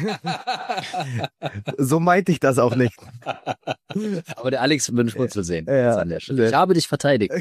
Ja. So meinte ich das auch nicht.
Aber der Alex will einen Schmunzel sehen.
Ja.
An der Stelle. Ich habe dich verteidigt.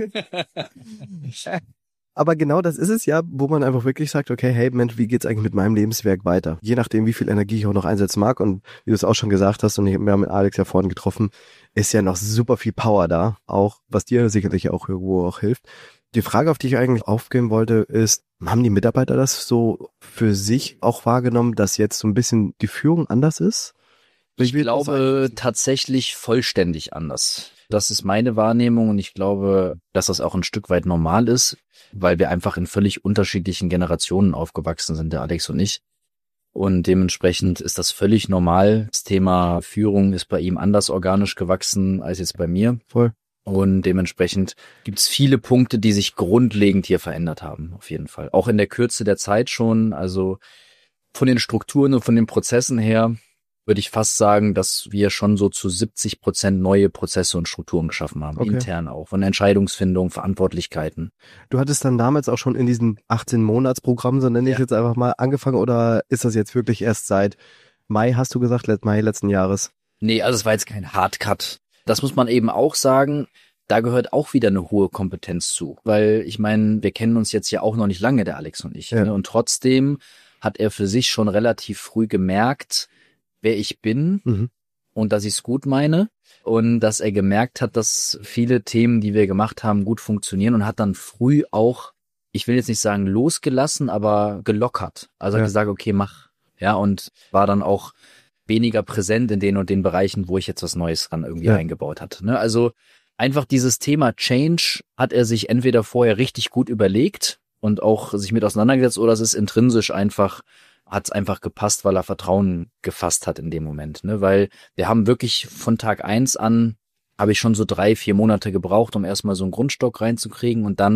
Aber genau das ist es ja, wo man einfach wirklich sagt, okay, hey Mensch, wie geht's eigentlich mit meinem Lebenswerk weiter? Je nachdem, wie viel Energie ich auch noch einsetzen mag, und wie du es auch schon gesagt hast, und wir haben mit Alex ja vorhin getroffen, ist ja noch super viel Power da, auch was dir sicherlich auch irgendwo auch hilft. Die Frage, auf die ich eigentlich aufgehen wollte, ist, haben die Mitarbeiter das so für sich auch wahrgenommen, dass jetzt so ein bisschen die Führung anders ist?
Ich glaube tatsächlich vollständig anders. Das ist meine Wahrnehmung und ich glaube, dass das auch ein Stück weit normal ist, weil wir einfach in völlig unterschiedlichen Generationen aufgewachsen sind, der Alex und ich. Und dementsprechend ist das völlig normal. Das Thema Führung ist bei ihm anders organisch gewachsen als jetzt bei mir.
Voll.
Und dementsprechend gibt es viele Punkte, die sich grundlegend hier verändert haben, auf jeden Fall. Auch in der Kürze der Zeit schon, also von den Strukturen und von den Prozessen her würde ich fast sagen, dass wir schon so zu 70% neue Prozesse und Strukturen geschaffen haben, intern auch, von Entscheidungsfindung, Verantwortlichkeiten.
Du hattest dann damals auch schon in diesem 18-Monats-Programm, so nenne ich es jetzt einfach mal, angefangen, oder ist das jetzt wirklich erst seit Mai, hast du gesagt, Mai letzten Jahres?
Nee, also es war jetzt kein Hardcut. Das muss man eben auch sagen, da gehört auch wieder eine hohe Kompetenz zu, weil ich meine, wir kennen uns jetzt ja auch noch nicht lange, der Alex und ich, ne? Und trotzdem hat er für sich schon relativ früh gemerkt, wer ich bin und dass ich es gut meine und dass er gemerkt hat, dass viele Themen, die wir gemacht haben, gut funktionieren, und hat dann früh auch, ich will jetzt nicht sagen losgelassen, aber gelockert. Also hat gesagt, okay, mach. Ja, und war dann auch weniger präsent in den und den Bereichen, wo ich jetzt was Neues dran irgendwie eingebaut hatte. Ne? Also einfach dieses Thema Change hat er sich entweder vorher richtig gut überlegt und auch sich mit auseinandergesetzt, oder es ist intrinsisch einfach, hat es einfach gepasst, weil er Vertrauen gefasst hat in dem Moment. Ne? Weil wir haben wirklich von Tag 1 an, habe ich schon so 3-4 Monate gebraucht, um erstmal so einen Grundstock reinzukriegen, und dann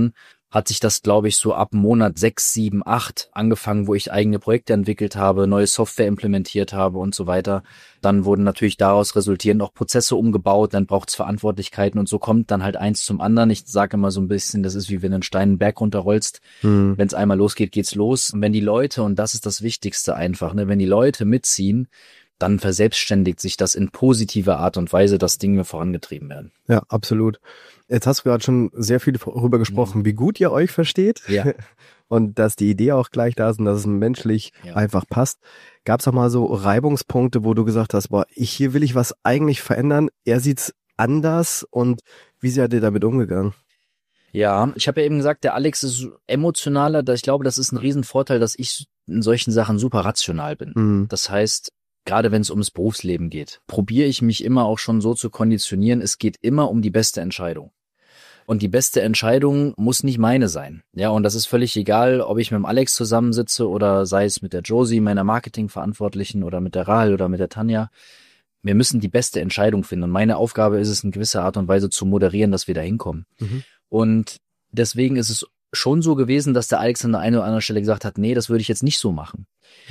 hat sich das, glaube ich, so ab Monat 6, 7, 8 angefangen, wo ich eigene Projekte entwickelt habe, neue Software implementiert habe und so weiter. Dann wurden natürlich daraus resultierend auch Prozesse umgebaut, dann braucht es Verantwortlichkeiten und so kommt dann halt eins zum anderen. Ich sage immer so ein bisschen, das ist wie wenn du einen Stein einen Berg runterrollst. Wenn es einmal losgeht, geht's los. Und wenn die Leute, und das ist das Wichtigste einfach, ne, wenn die Leute mitziehen, dann verselbstständigt sich das in positiver Art und Weise, dass Dinge vorangetrieben werden.
Ja, absolut. Jetzt hast du gerade schon sehr viel darüber gesprochen, wie gut ihr euch versteht.
Ja.
Und dass die Idee auch gleich da ist und dass es menschlich einfach passt. Gab es auch mal so Reibungspunkte, wo du gesagt hast, boah, hier will ich was eigentlich verändern, er sieht's anders, und wie seid ihr damit umgegangen?
Ja, ich habe ja eben gesagt, der Alex ist emotionaler. Ich glaube, das ist ein Riesenvorteil, dass ich in solchen Sachen super rational bin. Das heißt, gerade wenn es ums Berufsleben geht, probiere ich mich immer auch schon so zu konditionieren, es geht immer um die beste Entscheidung. Und die beste Entscheidung muss nicht meine sein. Ja, und das ist völlig egal, ob ich mit dem Alex zusammensitze oder sei es mit der Josie, meiner Marketingverantwortlichen, oder mit der Rahel oder mit der Tanja. Wir müssen die beste Entscheidung finden. Und meine Aufgabe ist es, in gewisser Art und Weise zu moderieren, dass wir da hinkommen. Und deswegen ist es schon so gewesen, dass der Alex an der einen oder anderen Stelle gesagt hat, nee, das würde ich jetzt nicht so machen.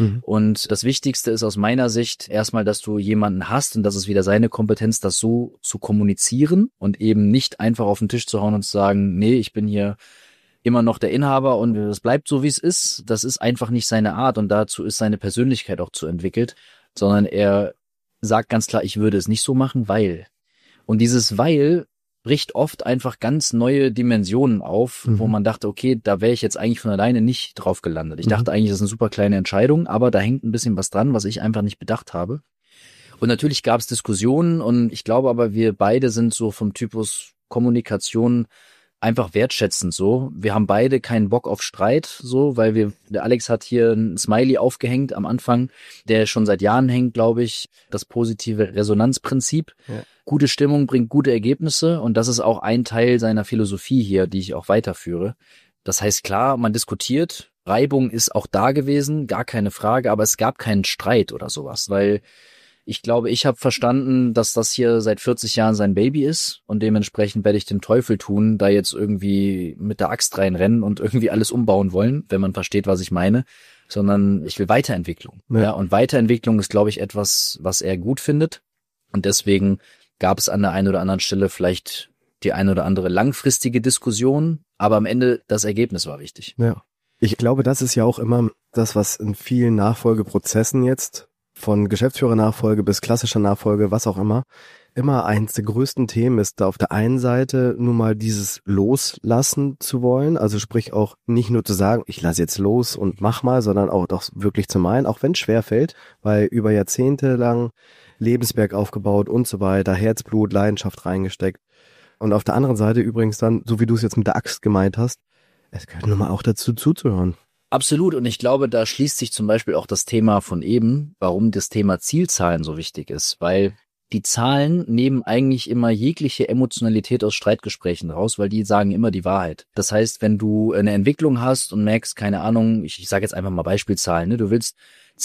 Und das Wichtigste ist aus meiner Sicht erstmal, dass du jemanden hast, und das ist wieder seine Kompetenz, das so zu kommunizieren und eben nicht einfach auf den Tisch zu hauen und zu sagen, nee, ich bin hier immer noch der Inhaber und es bleibt so, wie es ist. Das ist einfach nicht seine Art, und dazu ist seine Persönlichkeit auch zu entwickelt, sondern er sagt ganz klar, ich würde es nicht so machen, weil. Und dieses weil bricht oft einfach ganz neue Dimensionen auf, wo man dachte, okay, da wäre ich jetzt eigentlich von alleine nicht drauf gelandet. Ich dachte eigentlich, das ist eine super kleine Entscheidung, aber da hängt ein bisschen was dran, was ich einfach nicht bedacht habe. Und natürlich gab es Diskussionen, und ich glaube aber, wir beide sind so vom Typus Kommunikation einfach wertschätzend so. Wir haben beide keinen Bock auf Streit, so, weil der Alex hat hier ein Smiley aufgehängt am Anfang, der schon seit Jahren hängt, glaube ich, das positive Resonanzprinzip. Ja. Gute Stimmung bringt gute Ergebnisse, und das ist auch ein Teil seiner Philosophie hier, die ich auch weiterführe. Das heißt, klar, man diskutiert, Reibung ist auch da gewesen, gar keine Frage, aber es gab keinen Streit oder sowas, weil ich glaube, ich habe verstanden, dass das hier seit 40 Jahren sein Baby ist, und dementsprechend werde ich den Teufel tun, da jetzt irgendwie mit der Axt reinrennen und irgendwie alles umbauen wollen, wenn man versteht, was ich meine, sondern ich will Weiterentwicklung. Ja, und Weiterentwicklung ist, glaube ich, etwas, was er gut findet, und deswegen gab es an der einen oder anderen Stelle vielleicht die eine oder andere langfristige Diskussion, aber am Ende das Ergebnis war wichtig.
Ja, ich glaube, das ist ja auch immer das, was in vielen Nachfolgeprozessen jetzt, von Geschäftsführernachfolge bis klassischer Nachfolge, was auch immer eins der größten Themen ist, da auf der einen Seite nun mal dieses Loslassen zu wollen, also sprich auch nicht nur zu sagen, ich lasse jetzt los und mach mal, sondern auch doch wirklich zu meinen, auch wenn es schwerfällt, weil über Jahrzehnte lang Lebenswerk aufgebaut und so weiter, Herzblut, Leidenschaft reingesteckt. Und auf der anderen Seite übrigens dann, so wie du es jetzt mit der Axt gemeint hast, es gehört nun mal auch dazu zuzuhören.
Absolut, und ich glaube, da schließt sich zum Beispiel auch das Thema von eben, warum das Thema Zielzahlen so wichtig ist, weil die Zahlen nehmen eigentlich immer jegliche Emotionalität aus Streitgesprächen raus, weil die sagen immer die Wahrheit. Das heißt, wenn du eine Entwicklung hast und merkst, keine Ahnung, ich sage jetzt einfach mal Beispielzahlen, ne, du willst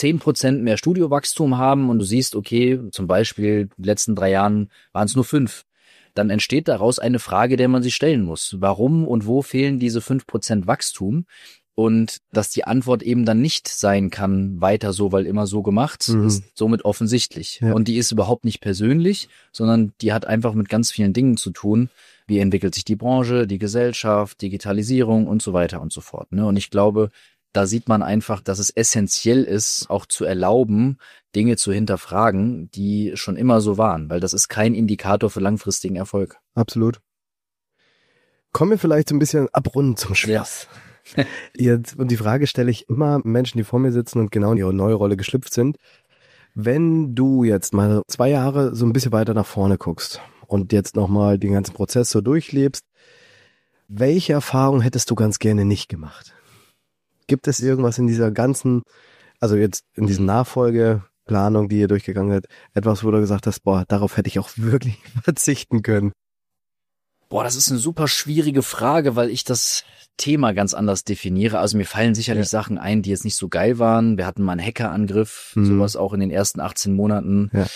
10% mehr Studiowachstum haben und du siehst, okay, zum Beispiel in den letzten 3 Jahren waren es nur 5. Dann entsteht daraus eine Frage, der man sich stellen muss. Warum und wo fehlen diese 5% Wachstum? Und dass die Antwort eben dann nicht sein kann, weiter so, weil immer so gemacht, ist somit offensichtlich. Ja. Und die ist überhaupt nicht persönlich, sondern die hat einfach mit ganz vielen Dingen zu tun. Wie entwickelt sich die Branche, die Gesellschaft, Digitalisierung und so weiter und so fort. Und ich glaube, da sieht man einfach, dass es essentiell ist, auch zu erlauben, Dinge zu hinterfragen, die schon immer so waren, weil das ist kein Indikator für langfristigen Erfolg.
Absolut. Kommen wir vielleicht so ein bisschen abrunden zum Schluss. Ja. Jetzt, und die Frage stelle ich immer Menschen, die vor mir sitzen und genau in ihre neue Rolle geschlüpft sind. Wenn du jetzt mal 2 Jahre so ein bisschen weiter nach vorne guckst und jetzt nochmal den ganzen Prozess so durchlebst, welche Erfahrung hättest du ganz gerne nicht gemacht? Gibt es irgendwas in dieser ganzen, also jetzt in diesen Nachfolgeplanung, die ihr durchgegangen seid, etwas, wo du gesagt hast, boah, darauf hätte ich auch wirklich verzichten können?
Boah, das ist eine super schwierige Frage, weil ich das Thema ganz anders definiere. Also mir fallen sicherlich Sachen ein, die jetzt nicht so geil waren. Wir hatten mal einen Hackerangriff, sowas auch in den ersten 18 Monaten. Ja.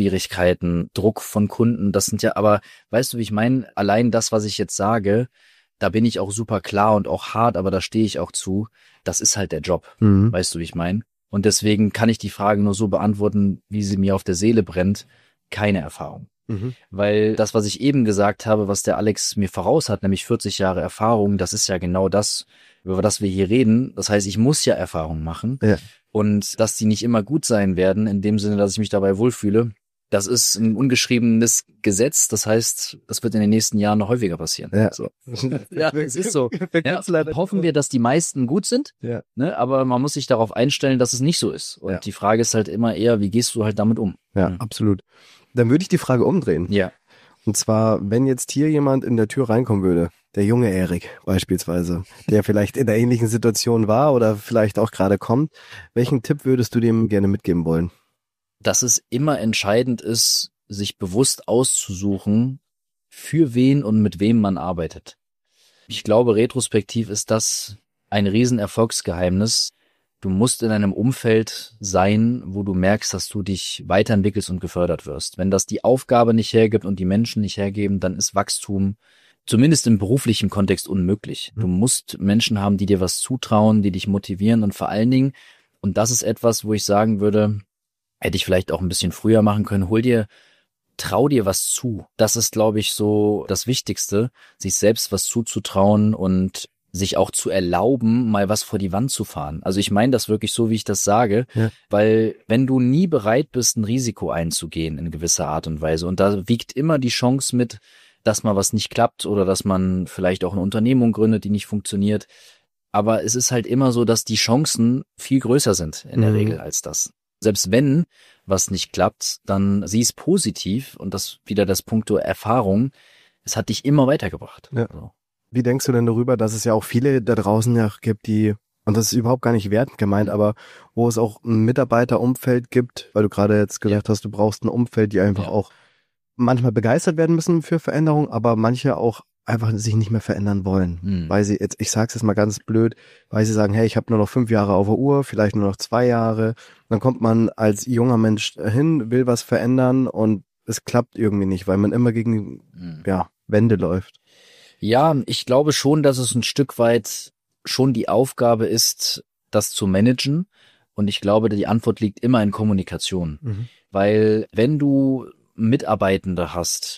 Lieferschwierigkeiten, Druck von Kunden, das sind ja, aber weißt du, wie ich meine? Allein das, was ich jetzt sage, da bin ich auch super klar und auch hart, aber da stehe ich auch zu. Das ist halt der Job. Weißt du, wie ich meine? Und deswegen kann ich die Frage nur so beantworten, wie sie mir auf der Seele brennt. Keine Erfahrung. Weil das, was ich eben gesagt habe, was der Alex mir voraus hat, nämlich 40 Jahre Erfahrung, das ist ja genau das, über das wir hier reden. Das heißt, ich muss ja Erfahrung machen.
Ja.
Und dass die nicht immer gut sein werden, in dem Sinne, dass ich mich dabei wohlfühle, das ist ein ungeschriebenes Gesetz. Das heißt, das wird in den nächsten Jahren noch häufiger passieren.
Ja,
so. Ja, es ist so. Ja, hoffen wir, dass die meisten gut sind,
ja.
Ne? Aber man muss sich darauf einstellen, dass es nicht so ist. Und die Frage ist halt immer eher, wie gehst du halt damit um?
Ja, absolut. Dann würde ich die Frage umdrehen.
Ja.
Und zwar, wenn jetzt hier jemand in der Tür reinkommen würde, der junge Erik beispielsweise, der vielleicht in der ähnlichen Situation war oder vielleicht auch gerade kommt, welchen Tipp würdest du dem gerne mitgeben wollen?
Dass es immer entscheidend ist, sich bewusst auszusuchen, für wen und mit wem man arbeitet. Ich glaube, retrospektiv ist das ein Riesenerfolgsgeheimnis. Du musst in einem Umfeld sein, wo du merkst, dass du dich weiterentwickelst und gefördert wirst. Wenn das die Aufgabe nicht hergibt und die Menschen nicht hergeben, dann ist Wachstum zumindest im beruflichen Kontext unmöglich. Du musst Menschen haben, die dir was zutrauen, die dich motivieren und vor allen Dingen, und das ist etwas, wo ich sagen würde, hätte ich vielleicht auch ein bisschen früher machen können, trau dir was zu. Das ist, glaube ich, so das Wichtigste, sich selbst was zuzutrauen und sich auch zu erlauben, mal was vor die Wand zu fahren. Also ich meine das wirklich so, wie ich das sage, weil wenn du nie bereit bist, ein Risiko einzugehen in gewisser Art und Weise und da wiegt immer die Chance mit, dass mal was nicht klappt oder dass man vielleicht auch eine Unternehmung gründet, die nicht funktioniert. Aber es ist halt immer so, dass die Chancen viel größer sind in der Regel als das. Selbst wenn was nicht klappt, dann sieh es positiv und das wieder das Punkto Erfahrung. Es hat dich immer weitergebracht.
Ja.
So.
Wie denkst du denn darüber, dass es ja auch viele da draußen ja gibt, die, und das ist überhaupt gar nicht wertend gemeint, aber wo es auch ein Mitarbeiterumfeld gibt, weil du gerade jetzt gesagt hast, du brauchst ein Umfeld, die einfach auch manchmal begeistert werden müssen für Veränderung, aber manche auch einfach sich nicht mehr verändern wollen, weil sie jetzt, ich sag's jetzt mal ganz blöd, weil sie sagen, hey, ich habe nur noch 5 Jahre auf der Uhr, vielleicht nur noch 2 Jahre, dann kommt man als junger Mensch hin, will was verändern und es klappt irgendwie nicht, weil man immer gegen Wände läuft.
Ja, ich glaube schon, dass es ein Stück weit schon die Aufgabe ist, das zu managen. Und ich glaube, die Antwort liegt immer in Kommunikation. Weil wenn du Mitarbeitende hast,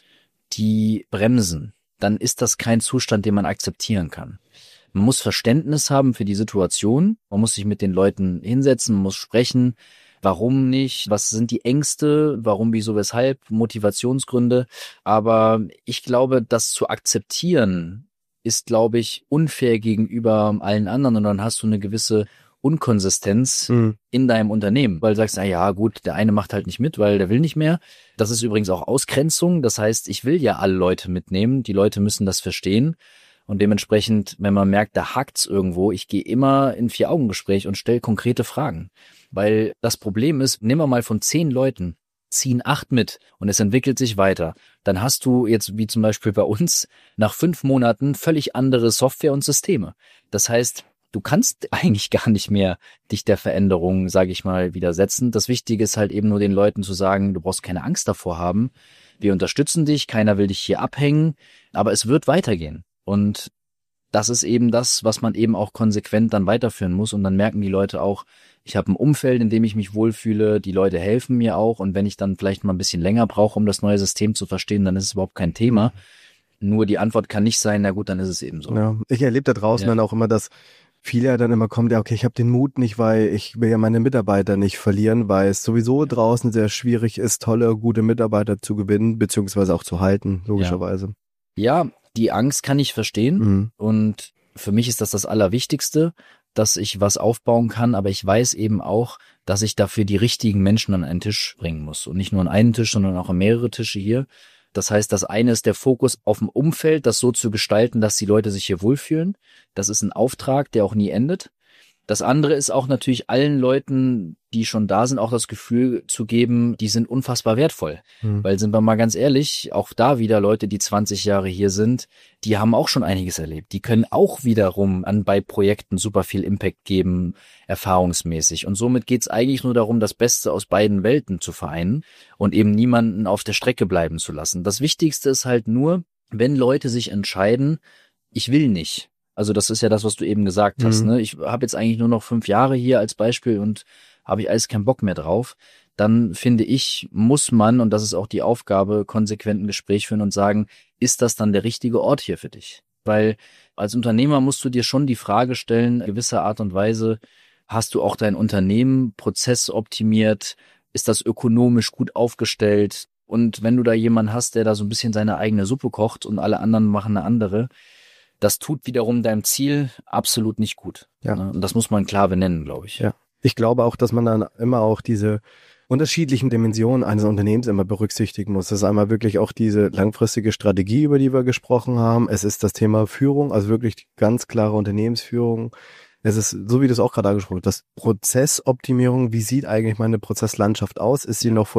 die bremsen, dann ist das kein Zustand, den man akzeptieren kann. Man muss Verständnis haben für die Situation. Man muss sich mit den Leuten hinsetzen, man muss sprechen. Warum nicht? Was sind die Ängste? Warum, wieso, weshalb? Motivationsgründe. Aber ich glaube, das zu akzeptieren ist, glaube ich, unfair gegenüber allen anderen. Und dann hast du eine gewisse Unkonsistenz in deinem Unternehmen, weil du sagst, na ja, gut, der eine macht halt nicht mit, weil der will nicht mehr. Das ist übrigens auch Ausgrenzung. Das heißt, ich will ja alle Leute mitnehmen. Die Leute müssen das verstehen. Und dementsprechend, wenn man merkt, da hakt's irgendwo, ich gehe immer in 4-Augen-Gespräch und stelle konkrete Fragen. Weil das Problem ist, nehmen wir mal von 10 Leuten, ziehen 8 mit und es entwickelt sich weiter. Dann hast du jetzt, wie zum Beispiel bei uns, nach 5 Monaten völlig andere Software und Systeme. Das heißt, du kannst eigentlich gar nicht mehr dich der Veränderung, sage ich mal, widersetzen. Das Wichtige ist halt eben nur den Leuten zu sagen, du brauchst keine Angst davor haben. Wir unterstützen dich, keiner will dich hier abhängen, aber es wird weitergehen. Und das ist eben das, was man eben auch konsequent dann weiterführen muss. Und dann merken die Leute auch, ich habe ein Umfeld, in dem ich mich wohlfühle, die Leute helfen mir auch. Und wenn ich dann vielleicht mal ein bisschen länger brauche, um das neue System zu verstehen, dann ist es überhaupt kein Thema. Nur die Antwort kann nicht sein, na gut, dann ist es eben so.
Ja, ich erlebe da draußen dann auch immer, dass viele dann immer kommen, ja okay, ich habe den Mut nicht, weil ich will ja meine Mitarbeiter nicht verlieren, weil es sowieso draußen sehr schwierig ist, tolle, gute Mitarbeiter zu gewinnen, beziehungsweise auch zu halten, logischerweise.
Ja, die Angst kann ich verstehen und für mich ist das Allerwichtigste, dass ich was aufbauen kann, aber ich weiß eben auch, dass ich dafür die richtigen Menschen an einen Tisch bringen muss und nicht nur an einen Tisch, sondern auch an mehrere Tische hier. Das heißt, das eine ist der Fokus auf dem Umfeld, das so zu gestalten, dass die Leute sich hier wohlfühlen. Das ist ein Auftrag, der auch nie endet. Das andere ist auch natürlich allen Leuten, die schon da sind, auch das Gefühl zu geben, die sind unfassbar wertvoll. Weil, sind wir mal ganz ehrlich, auch da wieder Leute, die 20 Jahre hier sind, die haben auch schon einiges erlebt. Die können auch wiederum bei Projekten super viel Impact geben, erfahrungsmäßig. Und somit geht's eigentlich nur darum, das Beste aus beiden Welten zu vereinen und eben niemanden auf der Strecke bleiben zu lassen. Das Wichtigste ist halt nur, wenn Leute sich entscheiden, ich will nicht. Also das ist ja das, was du eben gesagt hast. Ne? Ich habe jetzt eigentlich nur noch 5 Jahre hier als Beispiel und habe ich alles keinen Bock mehr drauf. Dann finde ich, muss man, und das ist auch die Aufgabe, konsequent ein Gespräch führen und sagen, ist das dann der richtige Ort hier für dich? Weil als Unternehmer musst du dir schon die Frage stellen, in gewisser Art und Weise, hast du auch dein Unternehmen prozessoptimiert? Ist das ökonomisch gut aufgestellt? Und wenn du da jemanden hast, der da so ein bisschen seine eigene Suppe kocht und alle anderen machen eine andere, das tut wiederum deinem Ziel absolut nicht gut.
Ja.
Und das muss man klar benennen, glaube ich.
Ja. Ich glaube auch, dass man dann immer auch diese unterschiedlichen Dimensionen eines Unternehmens immer berücksichtigen muss. Das ist einmal wirklich auch diese langfristige Strategie, über die wir gesprochen haben. Es ist das Thema Führung, also wirklich die ganz klare Unternehmensführung. Es ist, so wie du es auch gerade angesprochen hast, das Prozessoptimierung. Wie sieht eigentlich meine Prozesslandschaft aus? Ist sie noch von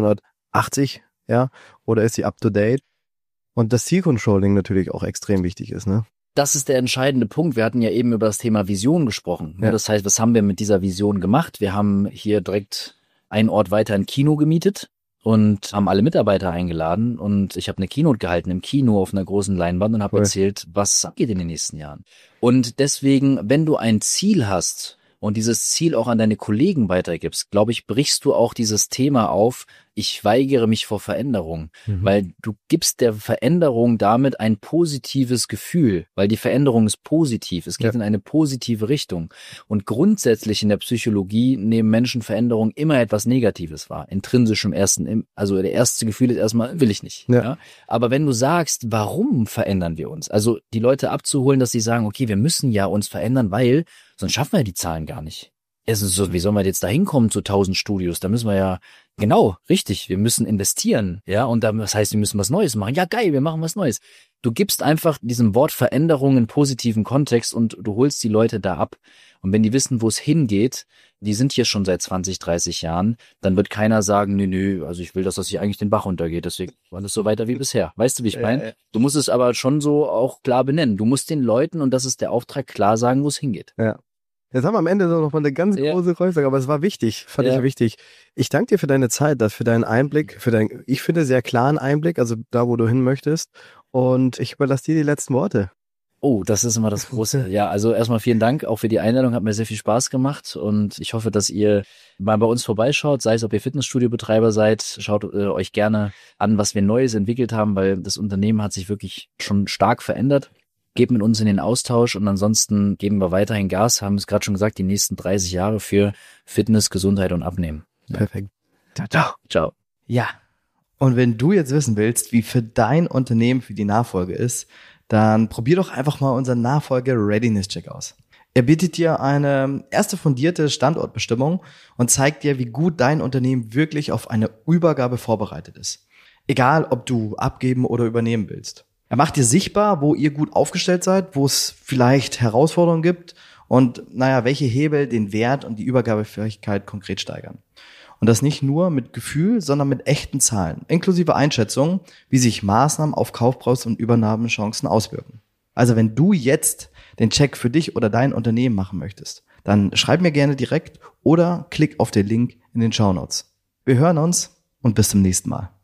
1980, ja, oder ist sie up to date? Und das Zielcontrolling natürlich auch extrem wichtig ist, ne?
Das ist der entscheidende Punkt. Wir hatten ja eben über das Thema Vision gesprochen. Ja. Das heißt, was haben wir mit dieser Vision gemacht? Wir haben hier direkt einen Ort weiter ein Kino gemietet und haben alle Mitarbeiter eingeladen. Und ich habe eine Keynote gehalten im Kino auf einer großen Leinwand und habe erzählt, was abgeht in den nächsten Jahren. Und deswegen, wenn du ein Ziel hast und dieses Ziel auch an deine Kollegen weitergibst, glaube ich, brichst du auch dieses Thema auf, ich weigere mich vor Veränderung, weil du gibst der Veränderung damit ein positives Gefühl, weil die Veränderung ist positiv, es geht in eine positive Richtung. Und grundsätzlich in der Psychologie nehmen Menschen Veränderung immer etwas Negatives wahr, intrinsisch im ersten, also der erste Gefühl ist erstmal, will ich nicht. Ja? Aber wenn du sagst, warum verändern wir uns? Also die Leute abzuholen, dass sie sagen, okay, wir müssen ja uns verändern, weil sonst schaffen wir die Zahlen gar nicht. Es ist so, wie sollen wir jetzt da hinkommen zu 1000 Studios? Da müssen wir ja, genau, richtig, wir müssen investieren, ja, und das heißt, wir müssen was Neues machen. Ja, geil, wir machen was Neues. Du gibst einfach diesem Wort Veränderung einen positiven Kontext und du holst die Leute da ab. Und wenn die wissen, wo es hingeht, die sind hier schon seit 20, 30 Jahren, dann wird keiner sagen, nö, also ich will, dass das hier eigentlich den Bach runtergeht, deswegen alles so weiter wie bisher. Weißt du, wie ich meine? Du musst es aber schon so auch klar benennen. Du musst den Leuten, und das ist der Auftrag, klar sagen, wo es hingeht.
Ja. Jetzt haben wir am Ende so noch mal eine ganz große Kreuzzug, aber es war wichtig, fand ich wichtig. Ich danke dir für deine Zeit, für deinen Einblick, für deinen, ich finde, sehr klaren Einblick, also da, wo du hin möchtest. Und ich überlasse dir die letzten Worte.
Oh, das ist immer das Große. Ja, also erstmal vielen Dank auch für die Einladung, hat mir sehr viel Spaß gemacht und ich hoffe, dass ihr mal bei uns vorbeischaut, sei es, ob ihr Fitnessstudio-Betreiber seid, schaut euch gerne an, was wir Neues entwickelt haben, weil das Unternehmen hat sich wirklich schon stark verändert. Geht mit uns in den Austausch und ansonsten geben wir weiterhin Gas, haben es gerade schon gesagt, die nächsten 30 Jahre für Fitness, Gesundheit und Abnehmen. Ja.
Perfekt. Ciao.
Ciao.
Ja, und wenn du jetzt wissen willst, wie für dein Unternehmen für die Nachfolge ist, dann probier doch einfach mal unseren Nachfolge-Readiness-Check aus. Er bietet dir eine erste fundierte Standortbestimmung und zeigt dir, wie gut dein Unternehmen wirklich auf eine Übergabe vorbereitet ist. Egal, ob du abgeben oder übernehmen willst. Er macht dir sichtbar, wo ihr gut aufgestellt seid, wo es vielleicht Herausforderungen gibt und welche Hebel den Wert und die Übergabefähigkeit konkret steigern. Und das nicht nur mit Gefühl, sondern mit echten Zahlen, inklusive Einschätzungen, wie sich Maßnahmen auf Kaufpreis und Übernahmechancen auswirken. Also wenn du jetzt den Check für dich oder dein Unternehmen machen möchtest, dann schreib mir gerne direkt oder klick auf den Link in den Shownotes. Wir hören uns und bis zum nächsten Mal.